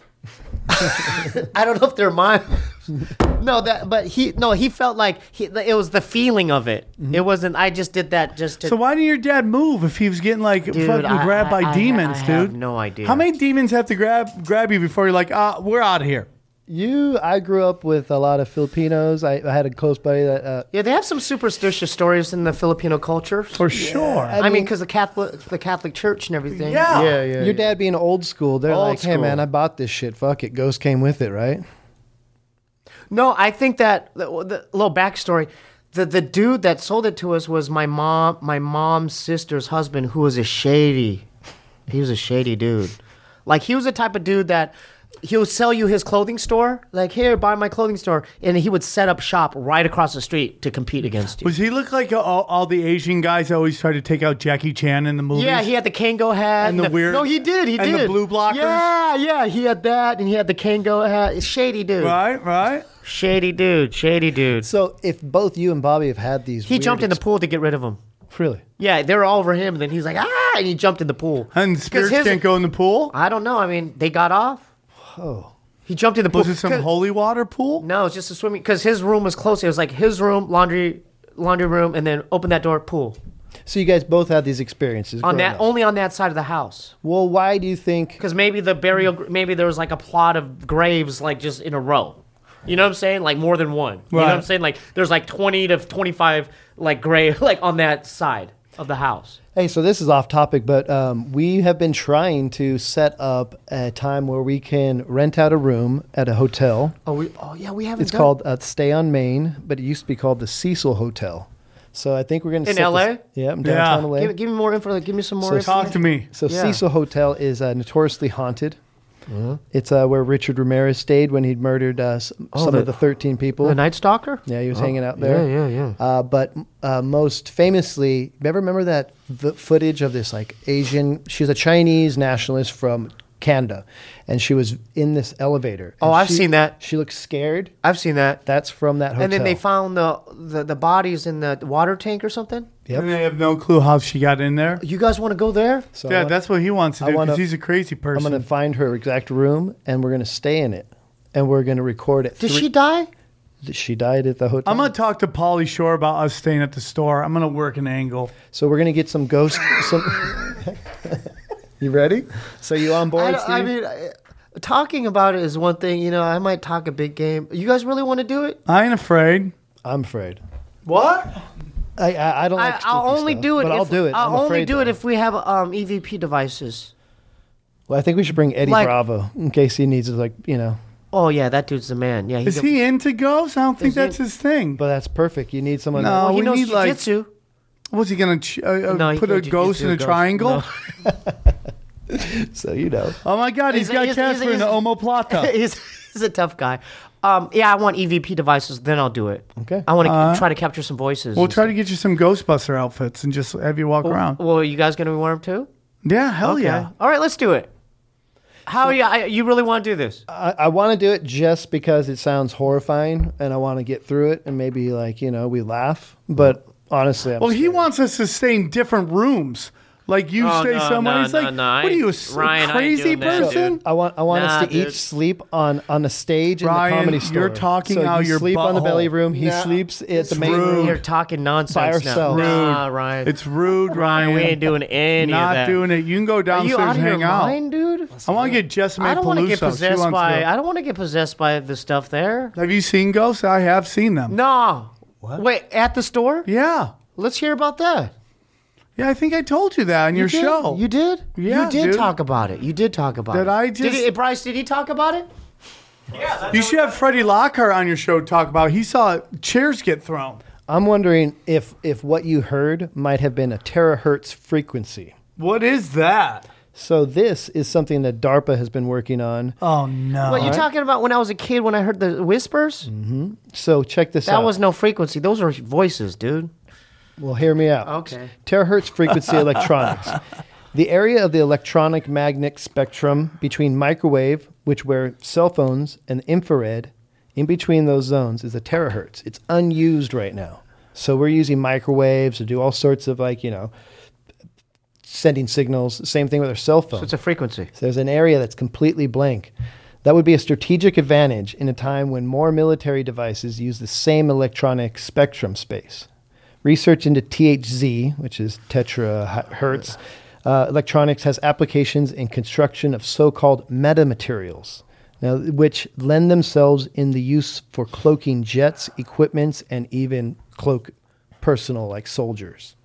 I don't know if they're mine. no, that but he no he felt like he, it was the feeling of it. Mm-hmm. It wasn't. I just did that just to. So why didn't your dad move if he was getting like Dude, fucking I- grabbed I- by I- demons, I dude? have no idea. How many demons have to grab grab you before you're like, ah, we're out of here? You, I grew up with a lot of Filipinos. I, I had a close buddy that. Uh, Yeah, they have some superstitious stories in the Filipino culture. For sure. I, mean, mean- because the Catholic, the Catholic Church and everything. Yeah. yeah, yeah. your dad being old school, they're Old like, "Hey, man, school. I bought this shit. Fuck it. Ghost came with it, right?" No, I think that the, the little backstory. The the dude that sold it to us was my mom, my mom's sister's husband, who was a shady. He was a shady dude. Like he was the type of dude that he would sell you his clothing store. Like here, buy my clothing store, and he would set up shop right across the street to compete against you. Was he look like all, all the Asian guys that always try to take out Jackie Chan in the movies? Yeah, he had the Kango hat And the weird- No, he did. He and did. the blue blockers? Yeah, yeah. He had that, and he had the Kango hat. Shady dude. Right, right. Shady dude. Shady dude. So, if both you and Bobby have had these, He weird jumped in the ex- pool to get rid of him. Really? Yeah, they were all over him, and then he's like, ah, and he jumped in the pool. And 'Cause spirits his- can't go in the pool? I don't know. I mean, they got off. Oh, He jumped in the pool. Was it some 'Cause- holy water pool? No, it's just a swimming, because his room was close. It was like his room, laundry, laundry room, and then open that door, pool. so you guys both had these experiences On growing that, up. only on that side of the house. Well, why do you think? Because maybe the burial, maybe there was like a plot of graves, like just in a row. You know what I'm saying? Like more than one. You know what I'm Right. saying? Like there's like twenty to twenty-five like grave like on that side of the house. Hey, so this is off topic, but um, we have been trying to set up a time where we can rent out a room at a hotel. Oh, we, oh yeah, we haven't. It's done- called uh, Stay on Main, but it used to be called the Cecil Hotel. So I think we're going to In L A? Yeah, in downtown Yeah. L A. Give, give me more info. Like, give me some more. So info. Talk to me. So Yeah. Cecil Hotel is uh, notoriously haunted. It's uh, where Richard Ramirez stayed when he'd murdered uh, s- some the- of the thirteen people. The Night Stalker. Yeah, he was hanging out there. Yeah, yeah, yeah. Uh, but uh, most famously, ever remember that v- footage of this like Asian? She's a Chinese nationalist from Canada, and she was in this elevator. Oh, and I've she- seen that. She looks scared. I've seen that. That's from that hotel. And then they found the, the the bodies in the water tank or something. Yep. And they have no clue how she got in there. You guys want to go there? So Yeah, I- that's what he wants to I do wanna- because he's a crazy I'm person. going to find her exact room, and we're going to stay in it, and we're going to record it. Did three- she die? She died at the hotel. I'm gonna talk to Pauly Shore about us staying at the store. I'm gonna work an angle. So we're gonna get some ghost. Some. You ready? So you on board? I, don't- I Steve? mean, I, talking about it is one thing. You know, I might talk a big game. You guys really want to do it? I ain't afraid. I'm afraid. What? I I, I don't I, like I'll spooky only stuff, do it. but if, I'll do it. I'll I'm only afraid, do it though. if we have um, E V P devices. Well, I think we should bring Eddie Like- Bravo in case he needs, like, you know. Oh yeah, that dude's the man. Yeah, Is a- he into ghosts? I don't think Is he- that's his thing. But that's perfect. You need someone. No, that, Well, he we knows need, like- jujitsu. Was he going to uh, uh, No, he put a can't ghost jujitsu in a ghost. triangle? No. so you know. Oh my God, he's He's a- got he's a- he's a- Casper in the he's a- omoplata. he's, he's a tough guy. Um, yeah, I want E V P devices. Then I'll do it. Okay. I want to Uh, try to capture some voices. We'll and try to get you some Ghostbuster outfits and just have you walk stuff. around. Well, are you guys gonna be warm too? Yeah, hell Okay. yeah. All right, let's do it. How you? I, you really want to do this? I, I want to do it just because it sounds horrifying, and I want to get through it, and maybe like you know we laugh. But honestly, I'm Well, he scared. wants us to stay in different rooms. Like you Oh, stay no, somewhere. no, He's no, like, no, I what are you, a ain't- s- Ryan, I ain't crazy doing that, person? dude. I want I want Nah, us to dude. each sleep on on a stage in Ryan, the comedy store. you're talking so out you your sleep on the butthole. belly room. He Nah. sleeps at the main rude. room. You're talking nonsense By now. ourselves. Nah, Ryan. It's rude, Ryan. Ryan, we ain't doing any of Not that. doing it. You can go Are downstairs you out and of your hang out. mind, dude? I want to get Jessimae I don't want to get Peluso. She possessed wants to by. go. I don't want to get possessed by the stuff there. Have you seen ghosts? I have seen them. No. What? Wait, at the store? Yeah. Let's hear about that. Yeah, I think I told you that on your You did? show. You did? Yeah, You did dude. talk about it. You did talk about Did it. I Did just- he, Bryce, did he talk about it? You should have Freddie Lockhart on your show talk about. He saw chairs get thrown. I'm wondering if if what you heard might have been a terahertz frequency. What is that? So this is something that DARPA has been working on. Oh no! What, you talking about when I was a kid when I heard the whispers? So check this That out. was no frequency. Those are voices, dude. Well, hear me out. Okay. Terahertz frequency electronics. The area of the electronic magnetic spectrum between microwave, which where cell phones, and infrared, in between those zones is a terahertz. It's unused right now. So we're using microwaves to do all sorts of like, you know, sending signals. Same thing with our cell phone. So it's a frequency. So there's an area that's completely blank. That would be a strategic advantage in a time when more military devices use the same electronic spectrum space. Research into T H Z, which is terahertz, uh, electronics has applications in construction of so-called metamaterials, now which lend themselves in the use for cloaking jets, equipments, and even cloak personal like soldiers.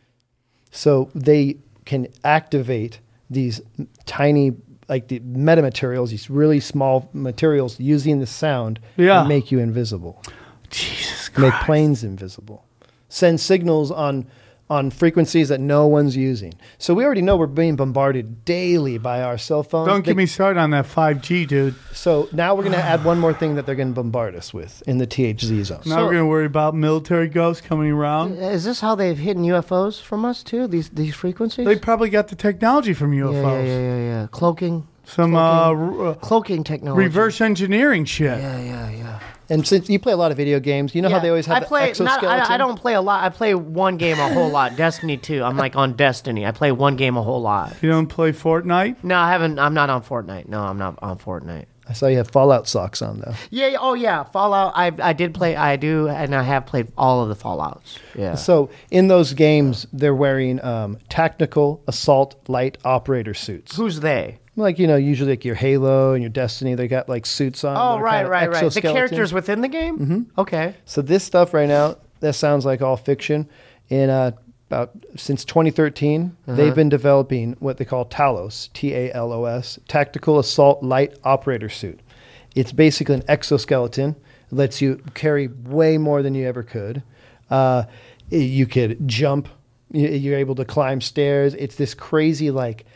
So they can activate these tiny, like the metamaterials, these really small materials using the sound Yeah. to make you invisible. Jesus Make Christ. planes invisible. Send signals on on frequencies that no one's using. So we already know we're being bombarded daily by our cell phones. Don't get They- me started on that five G, dude. So now we're going to add one more thing that they're going to bombard us with in the T H Z zone. Now we're gonna worry about military ghosts coming around. Is this how they've hidden U F Os from us too? These these frequencies? They probably got the technology from U F Os. yeah, yeah, yeah, yeah, yeah. Cloaking. Some uh, cloaking, r- uh, cloaking technology. reverse engineering shit. Yeah, yeah, yeah. And since you play a lot of video games, you know how Yeah, they always have I the play, not, exoskeleton? I, I don't play a lot. I play one game a whole lot. Destiny two. I'm like on Destiny. I play one game a whole lot. You don't play Fortnite? No, I haven't. I'm not on Fortnite. No, I'm not on Fortnite. I saw you have Fallout socks on, though. Yeah. yeah, Oh yeah. Fallout. I I did play. I do, and I have played all of the Fallouts. Yeah. So in those games, they're wearing um, tactical assault light operator suits. Who's they? Like, you know, usually like your Halo and your Destiny, they got like suits on. that Oh are right, kind of right, right. The exoskeleton. characters within the game. Mm-hmm. Okay. So this stuff right now, that sounds like all fiction. In uh, about since twenty thirteen, Uh-huh. they've been developing what they call Talos, T A L O S, Tactical Assault Light Operator Suit. It's basically an exoskeleton. It lets you carry way more than you ever could. Uh, you could jump. You- You're able to climb stairs. It's this crazy, like,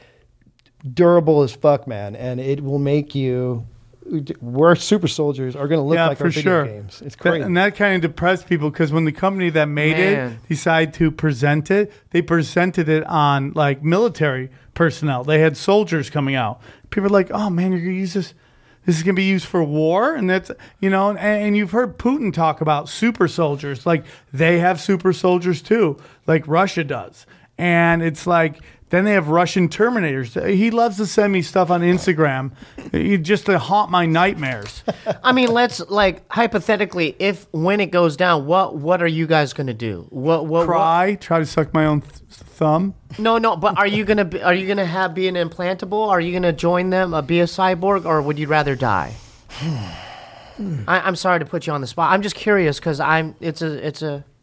durable as fuck, man, and it will make you. We're super soldiers are going to look yeah, like for our video sure. games. It's That- crazy. and that kind of depressed people because when the company that made Man. it decided to present it, they presented it on like military personnel. They had soldiers coming out. People are like, "Oh man, you're going to use this. This is going to be used for war," and that's you know. And, and you've heard Putin talk about super soldiers. Like they have super soldiers too, like Russia does. And it's like. Then they have Russian Terminators. He loves to send me stuff on Instagram he- just to haunt my nightmares. I mean, let's like hypothetically, if when it goes down, what what are you guys gonna do? What what? Cry, try to suck my own th- thumb. what no, no. But are you gonna be, are you gonna have be an implantable? Are you gonna join them, uh, be a cyborg, or would you rather die? I, I'm sorry to put you on the spot. I'm just curious because I'm. It's a it's a.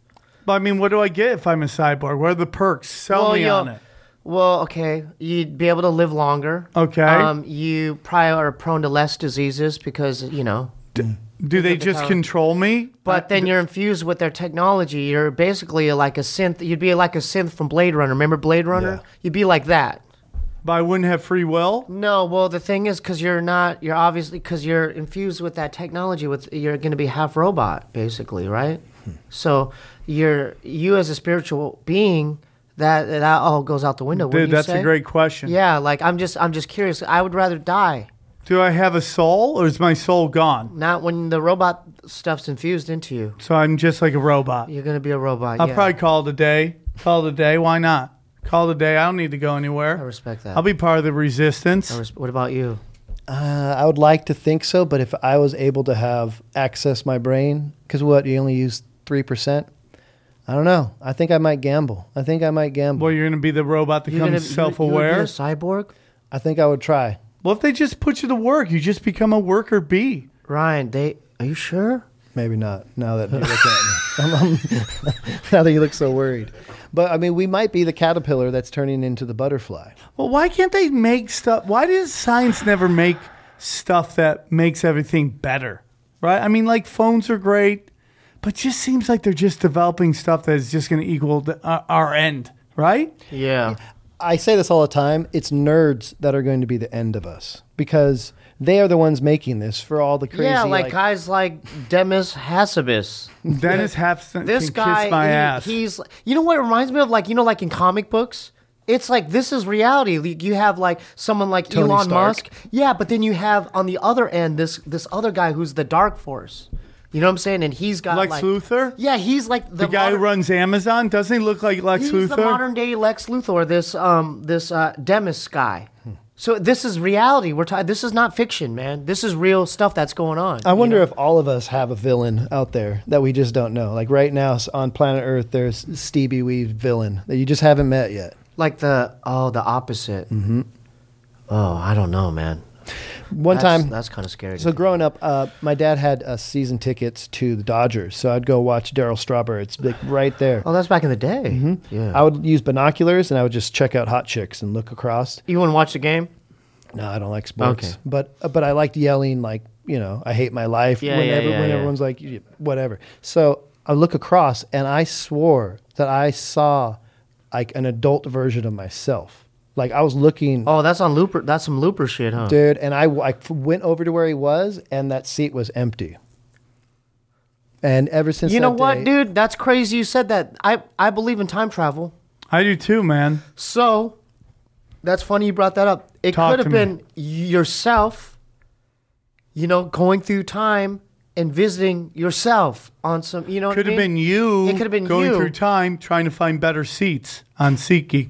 But I mean, what do I get if I'm a cyborg? What are the perks? Sell Well, me you'll- on it. Well, okay, you'd be able to live longer. Okay. Um, you probably are prone to less diseases because you know. Do they the just power. control me? But then you're infused with their technology. You're basically like a synth. You'd be like a synth from Blade Runner. Remember Blade Runner? Yeah. You'd be like that. But I wouldn't have free will? No, well, the thing is, because you're not, you're obviously, because you're infused with that technology, with you're going to be half robot, basically, right? Hmm. So you're, you as a spiritual being, that that all goes out the window. Dude, wouldn't you that's say? a great question. Yeah, like I'm just, I'm just curious. I would rather die, Do I have a soul or is my soul gone? not when the robot stuff's infused into you. So I'm just like a robot. You're going to be a robot. I'll yeah. probably call it a day. Call it a day. Why not? Call it a day. I don't need to go I anywhere. respect that. I'll be part of the resistance. I res- what about you? Uh, I would like to think so, but if I was able to have access my brain, because what, you only use three percent? I don't know. I think I might gamble. I think I might gamble. Well, you're going to be the robot that You're gonna- becomes you- you would be self-aware. a cyborg? I think I would try. Well, if they just put you to work, you just become a worker bee. Ryan, they, are you sure? Maybe not. Now that you look at me, I'm, I'm- now that you look so worried. But I mean, we might be the caterpillar that's turning into the butterfly. Well, why can't they make stuff? Why does science never make stuff that makes everything better? Right? I mean, like phones are great, but it just seems like they're just developing stuff that is just going to equal the, uh, our end. Right? Yeah. I say this all the time. It's nerds that are going to be the end of us because they are the ones making this for all the crazy. Yeah, like, guys like Demis Hassabis. Dennis Hapson This can guy, kiss my he- ass. he's, you know what it reminds me of? Like, you know, like in comic books? It's like, this is reality. Like, you have like someone like Tony Elon Stark. Musk. Yeah, but then you have on the other end, this this other guy who's the Dark Force. You know what I'm saying? And he's got Lex like, Luthor? Yeah, he's like the, The guy who modern- runs Amazon, doesn't he look like Lex He's Luthor? the modern day Lex Luthor. This um this uh, Demis guy. So this is reality. We're ta- This is not fiction, man. This is real stuff that's going on. I you wonder know? if all of us have a villain out there that we just don't know. Like right now s- on planet Earth, there's Stevie Weave villain that you just haven't met yet. like the oh the opposite. Mm-hmm. Oh, I don't know, man. One That's- time, that's kind of scary. so growing up, uh, my dad had uh, season tickets to the Dodgers, so I'd go watch Darryl Strawberry. It's like right there. Oh, that's back in the day. Mm-hmm. Yeah. I would use binoculars and I would just check out hot chicks and look across. you want to watch the game? No, I don't like sports. Okay. But uh, but I liked yelling like, you know, I hate my life Yeah, whenever yeah, yeah, when yeah. everyone's like y- whatever. So I look across and I swore that I saw like an adult version of myself. Like I was looking, Oh, that's on Looper. That's some Looper shit, huh? dude, and I, I went over to where he was and that seat was empty. And ever since You know that what, day- dude? That's crazy you said that. I, I believe in time travel. I do too, man. So, that's funny you brought that up. It Talk could to have me. been yourself, you know, going through time and visiting yourself on some, you know, Could what I have mean? been you It could have been going you. through time trying to find better seats on SeatGeek.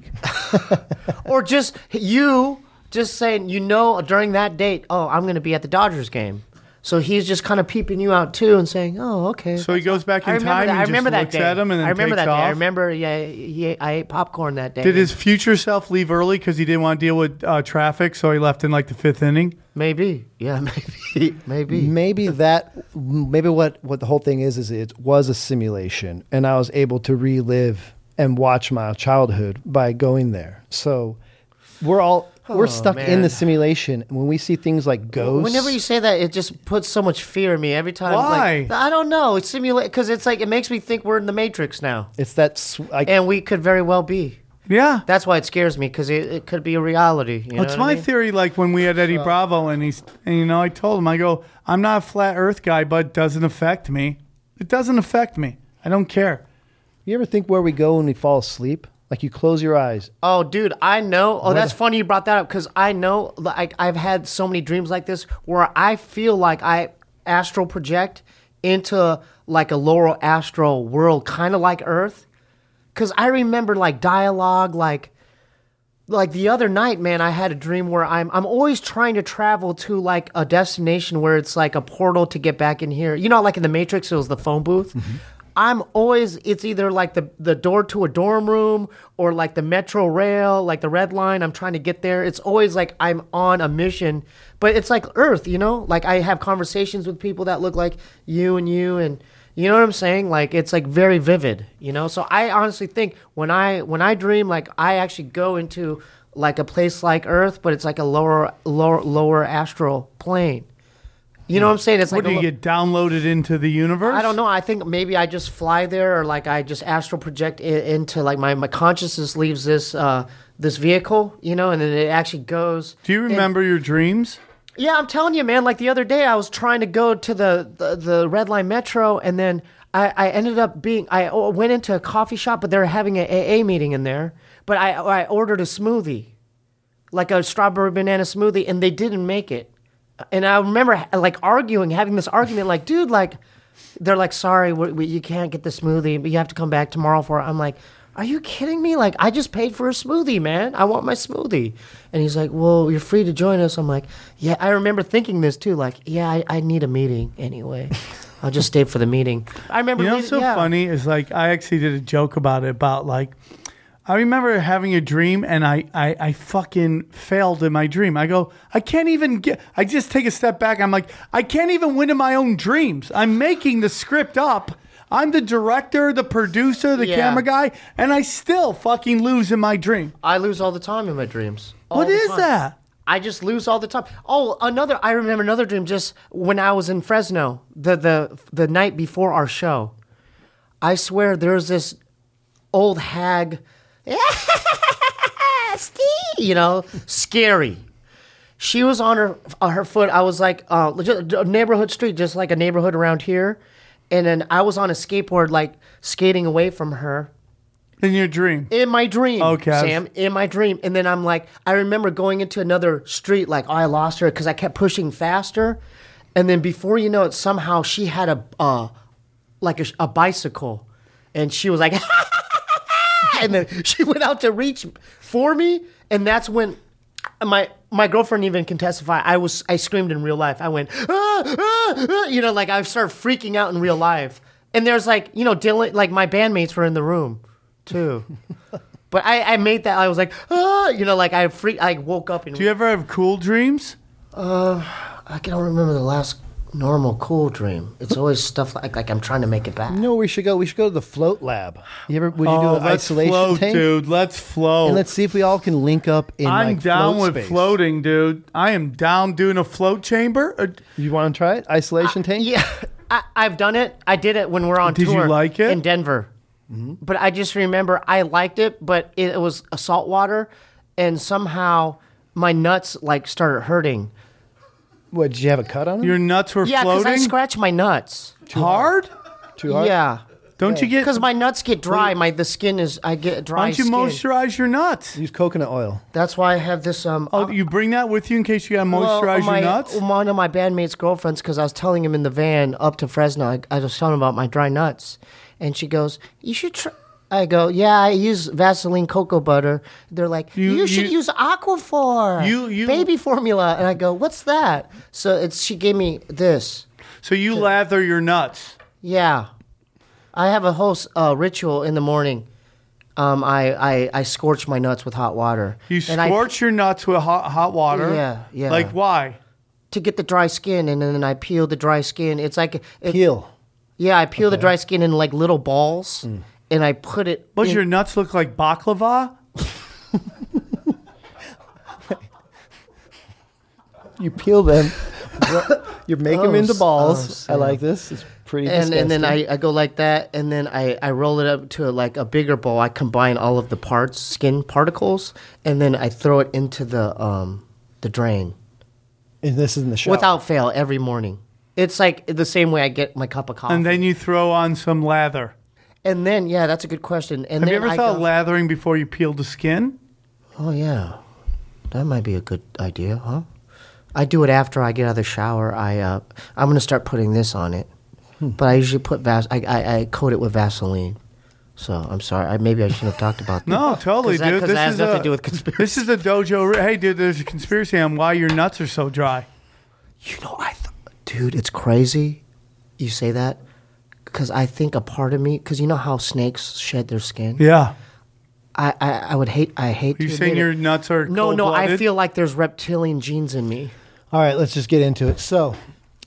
Or just you just saying, you know, during that date, oh, I'm going to be at the Dodgers game. So he's just kind of peeping you out too and saying, oh, okay. So he goes back I in remember time that. and I just remember that looks day. at him and then I remember takes that day. I off? remember, yeah, he, ate- I ate popcorn that day. Did his future self leave early because he didn't want to deal with uh, traffic, so he left in like the fifth inning? Maybe. Yeah, maybe. Maybe. Maybe that, maybe what, what the whole thing is, is it was a simulation and I was able to relive and watch my childhood by going there. So we're all, we're Oh, stuck in man. the simulation. When we see things like ghosts. Whenever you say that, it just puts so much fear in me every time. Why? Like, I don't know. It's simulate because it's like it makes me think we're in the Matrix now, it's that, sw- like, and we could very well be. Yeah. That's why it scares me because it, it could be a reality. You know It's what my I mean? theory, like when we had Eddie Bravo and he's, and you know, I told him, I go, I'm not a flat earth guy, but it doesn't affect me. It doesn't affect me. I don't care. you ever think where we go when we fall asleep? Like you close your eyes. Oh, dude, I know. Oh, that's funny you brought that up because I know. Like I've had so many dreams like this where I feel like I astral project into like a lower astral world, kind of like Earth. Because I remember like dialogue, like like the other night, man, I had a dream where I'm I'm always trying to travel to like a destination where it's like a portal to get back in here. You know, like in the Matrix, it was the phone booth. I'm always, it's either like the, the door to a dorm room or like the metro rail, like the red line. I'm trying to get there. It's always like I'm on a mission, but it's like Earth, you know? Like I have conversations with people that look like you and you and, You know what I'm saying? Like it's like very vivid, you know? So I honestly think when I when I dream, like I actually go into like a place like Earth, but it's like a lower lower lower astral plane. You know what I'm saying? It's What, like do a you lo- get downloaded into the universe? I don't know. I think maybe I just fly there, or like I just astral project i- into like my, my consciousness leaves this uh, this vehicle, you know, and then it actually goes. Do you remember your dreams? Yeah, I'm telling you, man. Like the other day, I was trying to go to the the, the Red Line Metro, and then I, I ended up being. I o- went into a coffee shop, but they were having an A A meeting in there. But I I ordered a smoothie, like a strawberry banana smoothie, and they didn't make it. And I remember like arguing, having this argument, like, dude, like, they're like, sorry, we, we, you can't get the smoothie, but you have to come back tomorrow for it. I'm like, are you kidding me? Like, I just paid for a smoothie, man. I want my smoothie. And he's like, well, you're free to join us. I'm like, yeah, I remember thinking this too. Like, yeah, I, I need a meeting anyway. I'll just stay for the meeting. I remember. You know leaving- what's so yeah. funny is like I actually did a joke about it about like I remember having a dream and I, I I fucking failed in my dream. I go, I can't even get I just take a step back. I'm like, I can't even win in my own dreams. I'm making the script up. I'm the director, the producer, the Yeah. camera guy, and I still fucking lose in my dream. I lose all the time in my dreams. All What the is time. that? I just lose all the time. Oh, another. I remember another dream just when I was in Fresno, the the the night before our show. I swear, there's this old hag, Steve, you know, scary. She was on her on her foot. I was like, uh, just a neighborhood street, just like a neighborhood around here, and then I was on a skateboard, like skating away from her. In your dream. In my dream, Okay. Sam, in my dream. And then I'm like, I remember going into another street, like, oh, I lost her because I kept pushing faster. And then before you know it, somehow she had a, uh, like a, a bicycle. And she was like, and then she went out to reach for me. And that's when my my girlfriend even can testify. I was I screamed in real life. I went, ah, ah, ah, you know, like I started freaking out in real life. And there's like, you know, Dylan, like my bandmates were in the room. Too, but I, I made that. I was like, ah, you know, like I freak. I woke up and Do you ever have cool dreams? I can't remember the last normal cool dream. It's always stuff like like I'm trying to make it back. No, we should go. We should go to the float lab. You ever? Would you oh, do an let's isolation float, tank? dude. Let's float. And let's see if we all can link up in. I'm like, down float with space. floating, dude. I am down doing a float chamber. Uh, You want to try it? Isolation tank. Yeah, I, I've done it. I did it when we we're on Did you tour. like it? in Denver? But I just remember I liked it, but it, it was a salt water, and somehow my nuts like started hurting. What? Did you have a cut on it? Your nuts were Yeah, because I floating scratched my nuts. hard? Too hard? Yeah, Don't you get? because my nuts get dry. My the skin is I get dry. Why don't you skin. moisturize your nuts? Use coconut oil. That's why I have this. Um, Oh, you bring that with you in case you gotta well, moisturize my, your nuts? One of my bandmates' girlfriends, because I was telling him in the van up to Fresno, I, I was telling him about my dry nuts, and she goes, "You should try." I go, "Yeah, I use Vaseline cocoa butter." They're like, You- "You, should you- use Aquaphor, You- you- baby formula," and I go, "What's that?" So it's she gave me this. So you lather your nuts. Yeah, I have a whole uh, ritual in the morning. Um, I, I I scorch my nuts with hot water. You And I- scorch your nuts with hot, hot water. Yeah, yeah. Like why? to get the dry skin, and then I peel the dry skin. It's like it, Peel. Yeah, I peel the dry skin in like little balls, and I put it. What, in- your nuts look like baklava? You peel them. You make them Oh, into s- balls. oh, I like this. It's pretty and disgusting. and then I, I go like that, and then I, I roll it up to like a bigger bowl. I combine all of the parts, skin particles, and then I throw it into the um the drain And this is in the shower. without fail every morning. It's like the same way I get my cup of coffee. And then you throw on some lather. And then yeah, that's a good question. And Have then you ever I thought go, lathering before you peel the skin? oh yeah, that might be a good idea, huh? I do it after I get out of the shower. I uh, I'm gonna start putting this on it, but I usually put vas. I, I I coat it with Vaseline. So I'm sorry. I, maybe I shouldn't have talked about that. No, totally, 'Cause that- dude. 'cause This that has is nothing a, to do with conspiracy. This is a dojo. Hey, dude, there's a conspiracy on why your nuts are so dry. You know, I, th- dude, it's crazy. You say that because I think a part of me, because you know how snakes shed their skin. Yeah. I, I, I would hate. I hate. You to saying admit your it. nuts are No, no. I cold-blooded? feel like there's reptilian genes in me. All right, let's just get into it. So,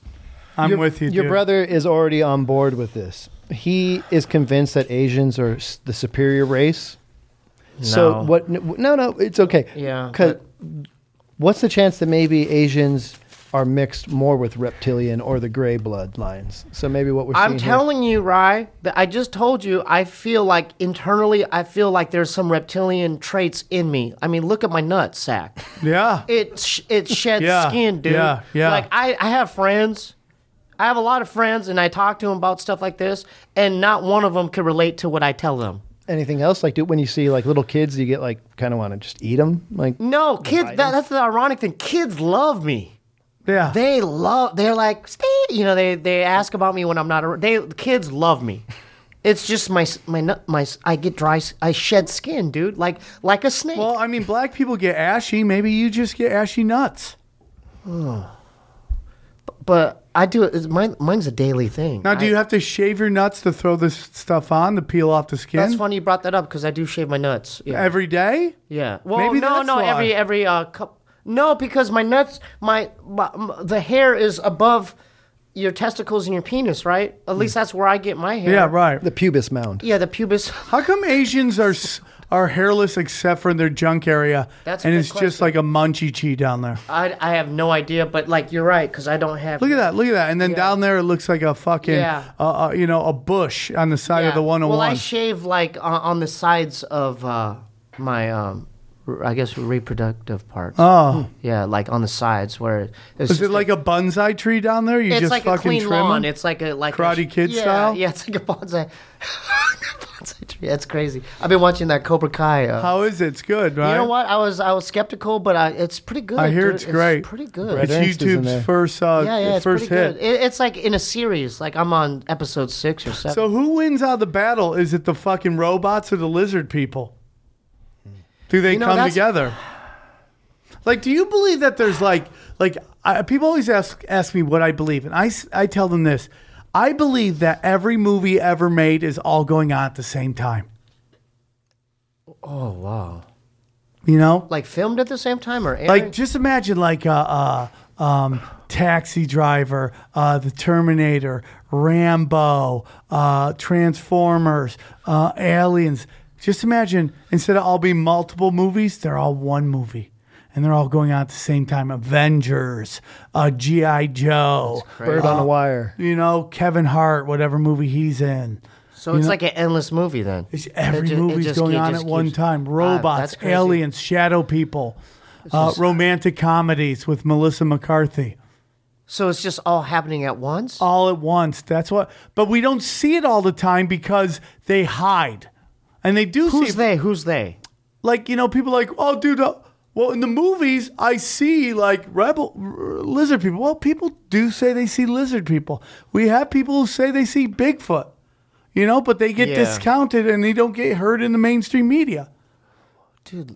I'm your, with you, Your dude. brother is already on board with this. He is convinced that Asians are s- the superior race. So No. what? No, no, it's okay. Yeah, Because but- what's the chance that maybe Asians are mixed more with reptilian or the gray bloodlines? So maybe what we're I'm seeing telling you, Rye, that I just told you, I feel like internally, I feel like there's some reptilian traits in me. I mean, look at my nut sack. Yeah. It sh- it sheds Yeah, skin, dude. yeah, yeah. Like I, I have friends. I have a lot of friends, and I talk to them about stuff like this, and not one of them can relate to what I tell them. here. Anything else? Like, do when you see like little kids, you get like kind of want to just eat them? Like, No, kids. That, that's the ironic thing. Kids love me. Yeah. They love. They're like, Steve. You know, they they ask about me when I'm not. ar- They kids love me. It's just my s- my nut my. s- I get dry. s- I shed skin, dude. Like like a snake. Well, I mean, black people get ashy. Maybe you just get ashy nuts. but I do it. it's- Mine, mine's a daily thing. Now, do I- you have to shave your nuts to throw this stuff on to peel off the skin That's funny you brought that up because I do shave my nuts. Yeah. every day? Yeah. Well, Maybe no, that's no. why. Every every uh cup. No, because my nuts, my, my m- the hair is above your testicles and your penis, right? At least that's where I get my hair. Yeah, right. the pubis mound. Yeah, the pubis. How come Asians are s- are hairless except for in their junk area, That's a and good it's just question. like a munchie chi down there? I I have no idea, but like you're right because I don't have. Look at that! Look at that! And then Yeah. down there, it looks like a fucking, Yeah. uh, uh, you know, a bush on the side of the one oh one. Well, I shave like on, on the sides of uh, my um, r- I guess reproductive parts. oh, Yeah, like on the sides where it's is just it like a bonsai tree down there? You It's just like a fucking clean trim lawn. them? It's like a like Karate a, Kid yeah, style? Yeah, it's like a bonsai. bonsai tree. That's crazy. I've been watching that Cobra Kai. Uh, How is it? It's good, right? You know what? I was I was skeptical, but I, it's pretty good. I hear dude. it's great. pretty good. Red It's Ernst is in YouTube's there. first, uh, yeah, yeah, it's first pretty hit. good. It, it's like in a series. Like I'm on episode six or seven. So who wins out of the battle? Is it the fucking robots or the lizard people? Do they You know, come that's- together? Like, do you believe that there's like, like I, people always ask ask me what I believe, and I, s- I tell them this: I believe that every movie ever made is all going on at the same time. oh wow! You know, Like filmed at the same time or airing? like just imagine like a, a um, Taxi Driver, uh, The Terminator, Rambo, uh, Transformers, uh, Aliens. Just imagine instead of all being multiple movies, they're all one movie. And they're all going on at the same time. Avengers, uh, G I. Joe, Bird on a wire. you know, Kevin Hart, whatever movie he's in. so it's like an endless movie then. It's every It ju- it movie's just- going it on just at one keeps- time. Ah, Robots, that's crazy. aliens, shadow people, uh, romantic comedies with Melissa McCarthy. So it's just all happening at once. All at once. That's what. But we don't see it all the time because they hide. And they do Who's see they? Who's they? like, you know, people are like, oh, dude, uh, well, in the movies, I see like rebel r- lizard people. Well, people do say they see lizard people. We have people who say they see Bigfoot, you know, but they get Yeah. discounted and they don't get heard in the mainstream media. Dude,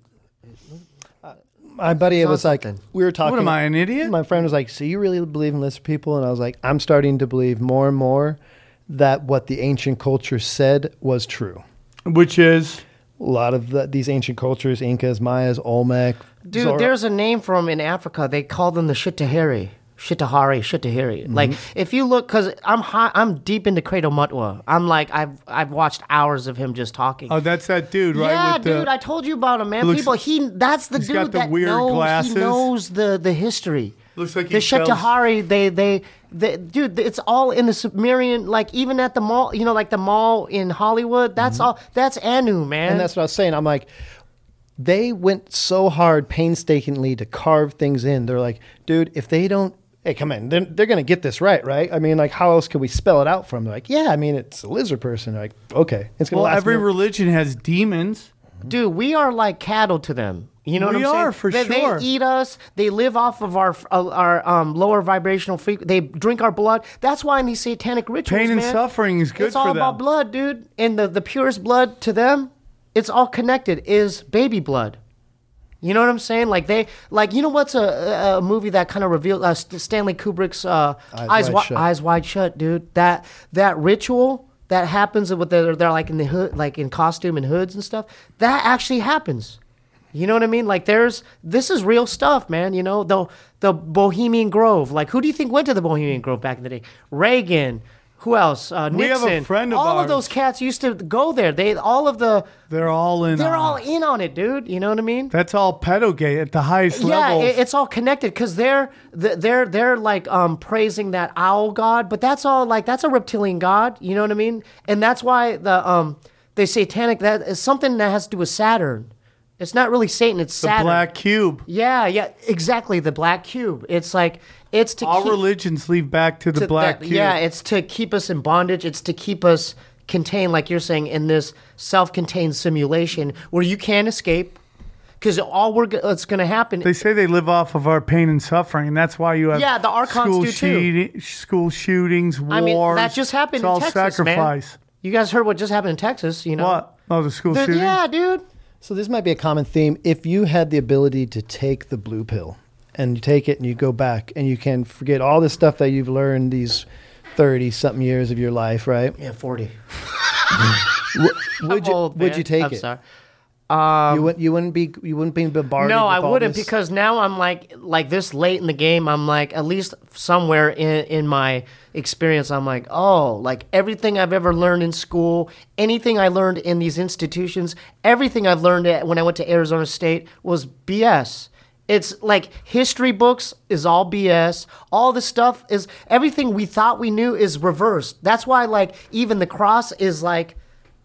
My buddy, it Sounds was like something. we were talking. What am I, an idiot? My friend was like, "So you really believe in lizard people?" And I was like, "I'm starting to believe more and more that what the ancient culture said was true. Which is, A lot of the, these ancient cultures, Incas, Mayas, Olmec, dude, Zoro- there's a name for them in Africa. They call them the Shitahari. Shitahari, Shitahari. Mm-hmm. Like if you look, cause I'm high, I'm deep into Credo Mutwa. I'm like I've I've watched hours of him just talking. oh, that's that dude, right? yeah, with the, dude, I told you about him, man. looks- People, he that's the he's dude got the that weird knows glasses. he knows the the history. Looks like the he sells- Shetahari, they, they they dude, it's all in the Sumerian. Like even at the mall, you know, like the mall in Hollywood. That's Mm-hmm. all. That's Anu, man. And that's what I was saying. I'm like, they went so hard, painstakingly to carve things in. They're like, dude, if they don't, hey, come in, they're, they're going to get this right, right? I mean, like, how else can we spell it out from? They're like, yeah, I mean, it's a lizard person. They're like, okay, it's going to well, last. every more- religion has demons. Dude, we are like cattle to them. You know We what I'm saying? are, for they, sure. They eat us. They live off of our uh, our um, lower vibrational frequency. They drink our blood. That's why in these satanic rituals, Pain and man, suffering is good it's for all them. about blood, dude. And the, the purest blood to them, it's all connected, is baby blood. You know what I'm saying? Like they, like you know what's a, a movie that kind of revealed uh, St- Stanley Kubrick's uh, Eyes Eyes, Wide Wi- Shut. Eyes Wide Shut, dude. That that ritual that happens with they're, they're like in the hood, like in costume and hoods and stuff. That actually happens. You know what I mean? Like there's this is real stuff, man. You know the the Bohemian Grove. Like who do you think went to the Bohemian Grove back in the day? Reagan. Who else? Uh, Nixon. We have a friend of all ours. of those cats used to go there. They all of the They're all in. they're on all it. in on it, dude. You know what I mean? That's all pedogate at the highest Yeah, level. it, it's all connected because they're they're they're like um praising that owl god, but that's all like that's a reptilian god. You know what I mean? And that's why the um they satanic that is something that has to do with Saturn. It's not really Satan. It's the Saturn. black cube. Yeah, yeah, exactly. The black cube. It's like it's to All keep, religions lead back to the to black that- cube. Yeah, it's to keep us in bondage. It's to keep us contained, like you're saying, in this self-contained simulation where you can't escape. Because all we're go- it's going to happen. They say they live off of our pain and suffering, and that's why you have Yeah, the Archons school do too. shooting- school shootings, wars. I mean, that just happened it's in all Texas, sacrifice. man. You guys heard what just happened in Texas? You know What? Oh, the school The- shooting. yeah, dude. So this might be a common theme. If you had the ability to take the blue pill and you take it and you go back and you can forget all the stuff that you've learned these thirty something years of your life, right? Yeah, forty. Would you Old, would man. you take I'm it? sorry. you wouldn't you wouldn't be you wouldn't be bombarded. No, with I all wouldn't this- because now I'm like like this late in the game. I'm like at least somewhere in in my experience. I'm like oh like everything I've ever learned in school, anything I learned in these institutions, everything I've learned at, when I went to Arizona State was B S. It's like history books is all B S. All this stuff is everything we thought we knew is reversed. That's why like even the cross is like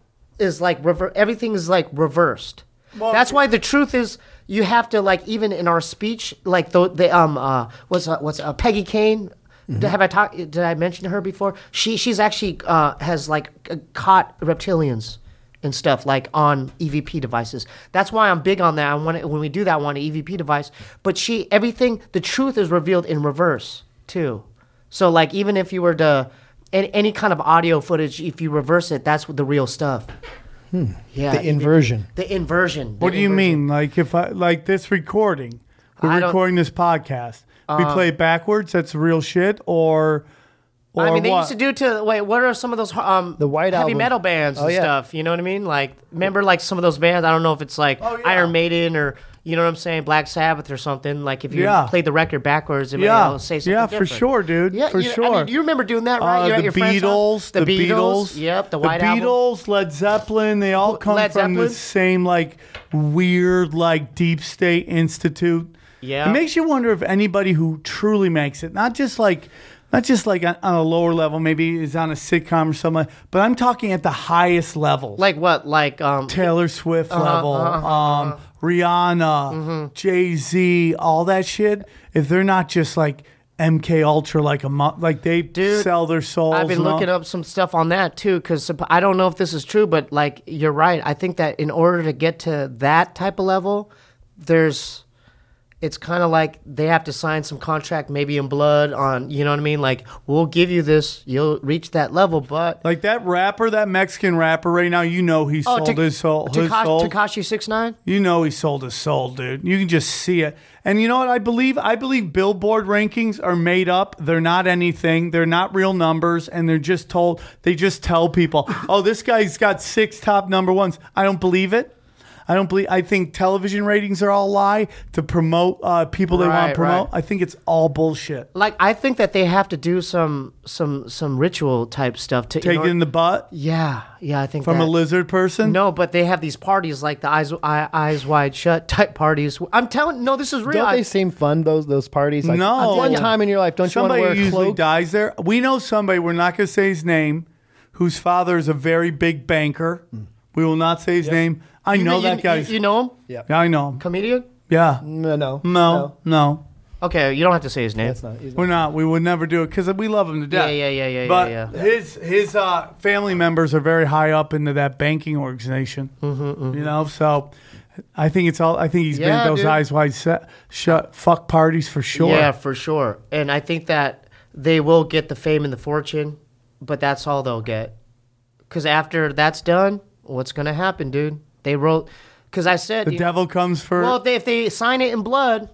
is like rever- everything is like reversed. That's why the truth is you have to like even in our speech like the, the um uh what's uh, what's uh, Peggy Kane. Did, have I talked? Did I mention her before? She she's actually uh, has like uh, caught reptilians and stuff like on E V P devices. That's why I'm big on that. I want it, when we do that, I want an E V P device. But she everything the truth is revealed in reverse too. So like even if you were to any, any kind of audio footage, if you reverse it, that's the real stuff. Hmm. Yeah, The inversion. The, the inversion. What the do you inversion. mean? Like if I like this recording, we're I don't- recording this podcast. we play it backwards. That's real shit, or or I mean, they what? used to do to wait. What are some of those um The White heavy Album. metal bands Oh, and yeah. stuff? You know what I mean? Like, remember like some of those bands? I don't know if it's like Oh, yeah. Iron Maiden or you know what I'm saying, Black Sabbath or something. Like if you Yeah. played the record backwards, it might Yeah. you know, say something Yeah, for different. sure, dude. Yeah, For you, I sure. mean, you remember doing that, right? Uh, You're at the your friend's house? Beatles, the Beatles, Yep, the the White Album. Beatles, Led Zeppelin. They all come Led from the Zeppelin? same like weird like deep state institute. Yeah. It makes you wonder if anybody who truly makes it, not just like, not just like on, on a lower level, maybe is on a sitcom or something, but I'm talking at the highest levels. Like what? Like um Taylor Swift level, uh-huh, um, Rihanna, Mm-hmm. Jay Z, all that shit. If they're not just like M K Ultra, like a mo- like they Dude, sell their souls. I've been and all- looking up some stuff on that too, because I don't know if this is true, but like you're right. I think that in order to get to that type of level, there's, it's kind of like they have to sign some contract, maybe in blood, on you know what I mean. Like we'll give you this, you'll reach that level, but Like that rapper, that Mexican rapper right now, you know he sold Ta- his soul. His Taka- soul. Takashi six nine. You know he sold his soul, dude. You can just see it. And you know what I believe? I believe Billboard rankings are made up. They're not anything. They're not real numbers. And they're just told, they just tell people, oh, this guy's got six top number ones. I don't believe it. I don't believe, I think television ratings are all lie to promote uh, people they want Right, to promote. right. I think it's all bullshit. Like I think that they have to do some some some ritual type stuff to Take it in the butt yeah yeah I think from that. a lizard person. No, but they have these parties like the eyes eye, eyes wide shut type parties. I'm telling, no, this is real. Don't I- they seem fun, those those parties? Like, No. One Yeah. time in your life, don't Somebody you want to wear a usually cloak? dies there. We know somebody, we're not going to say his name, whose father is a very big banker. We will not say his name. I you, know you, that guy's. You, you know him? Yeah. Yeah, I know him. Comedian? Yeah. No, no, No, no. Okay, you don't have to say his name. That's not. he's We're not. not. We would never do it because we love him to death. Yeah, yeah, yeah, yeah, But yeah, yeah. his his uh, family members are very high up into that banking organization. Mm-hmm, You know, so I think it's all. I think he's been Yeah, at those dude. eyes wide set, shut fuck parties for sure. Yeah, for sure. And I think that they will get the fame and the fortune, but that's all they'll get. Because after that's done, what's going to happen, dude? They wrote, because I said, The you- devil comes for. well, if they, if they sign it in blood,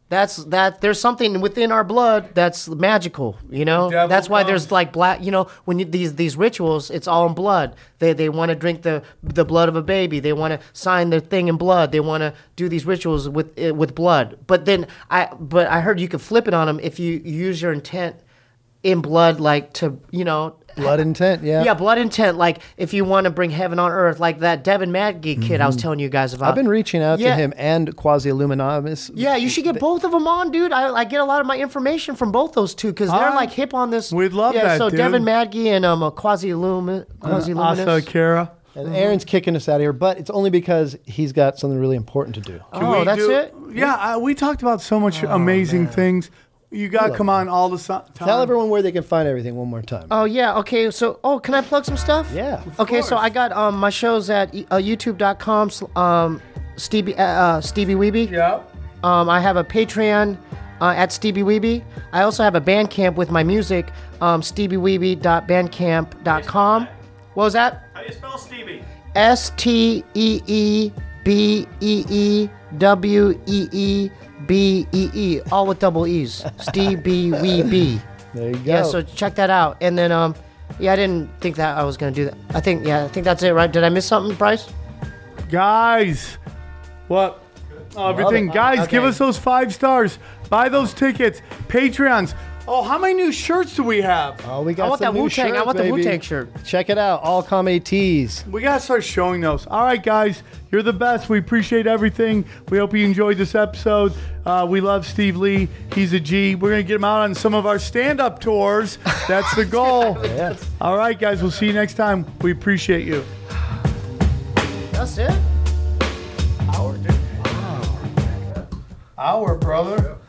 That's that. There's something within our blood that's magical, you know. Devil That's why comes. there's like black. You know, when you, these these rituals, it's all in blood. They they want to drink the the blood of a baby. They want to sign their thing in blood. They want to do these rituals with uh, with blood. But then I but I heard you could flip it on them if you use your intent in blood, like to you know. Blood intent, yeah. Yeah, blood intent. Like if you want to bring heaven on earth, like that Devin Maggie kid I was telling you guys about. I've been reaching out Yeah. to him and Quasi Illuminatus. Yeah, you should get both of them on, dude. I, I get a lot of my information from both those two because they're Alright. like hip on this. We'd love yeah, that, so dude. Devin Maggie and um uh, Quasi Illumi, Quasi Asa Luminous. Akira. And Aaron's kicking us out of here, but it's only because he's got something really important to do. Can Oh, we that's do- it? Yeah, I, we talked about so much amazing things. You got to come on all the so- time. Tell everyone where they can find everything one more time. Oh yeah, okay. So oh, can I plug some stuff? Yeah. Okay, so I got um my shows at uh, YouTube dot com um Stevie uh, uh, Stevie Weeby. Yeah. Um, I have a Patreon uh, at Stevie Weeby. I also have a Bandcamp with my music, um, stevie weeby dot bandcamp dot com. What was that? How do you spell Stevie? S T E E B E E W E E B E E, all with double E's. Stevie Weeby. There you go. Yeah, so check that out. And then, um, yeah, I didn't think that I was gonna do that. I think, yeah, I think that's it, right? Did I miss something, Bryce? Guys, what? Oh, everything. it. Guys, Okay. give us those five stars. Buy those tickets. Patreons. Oh, how many new shirts do we have? oh, we got I want some that new Wu-Tang. I shirts, want the baby. Wu-Tang shirt. Check it out. All comedy tees. We got to start showing those. All right, guys. You're the best. We appreciate everything. We hope you enjoyed this episode. Uh, we love Steve Lee. He's a G. We're going to get him out on some of our stand-up tours. That's the goal. Yes. All right, guys. We'll see you next time. We appreciate you. That's it? Hour, dude. Hour, brother.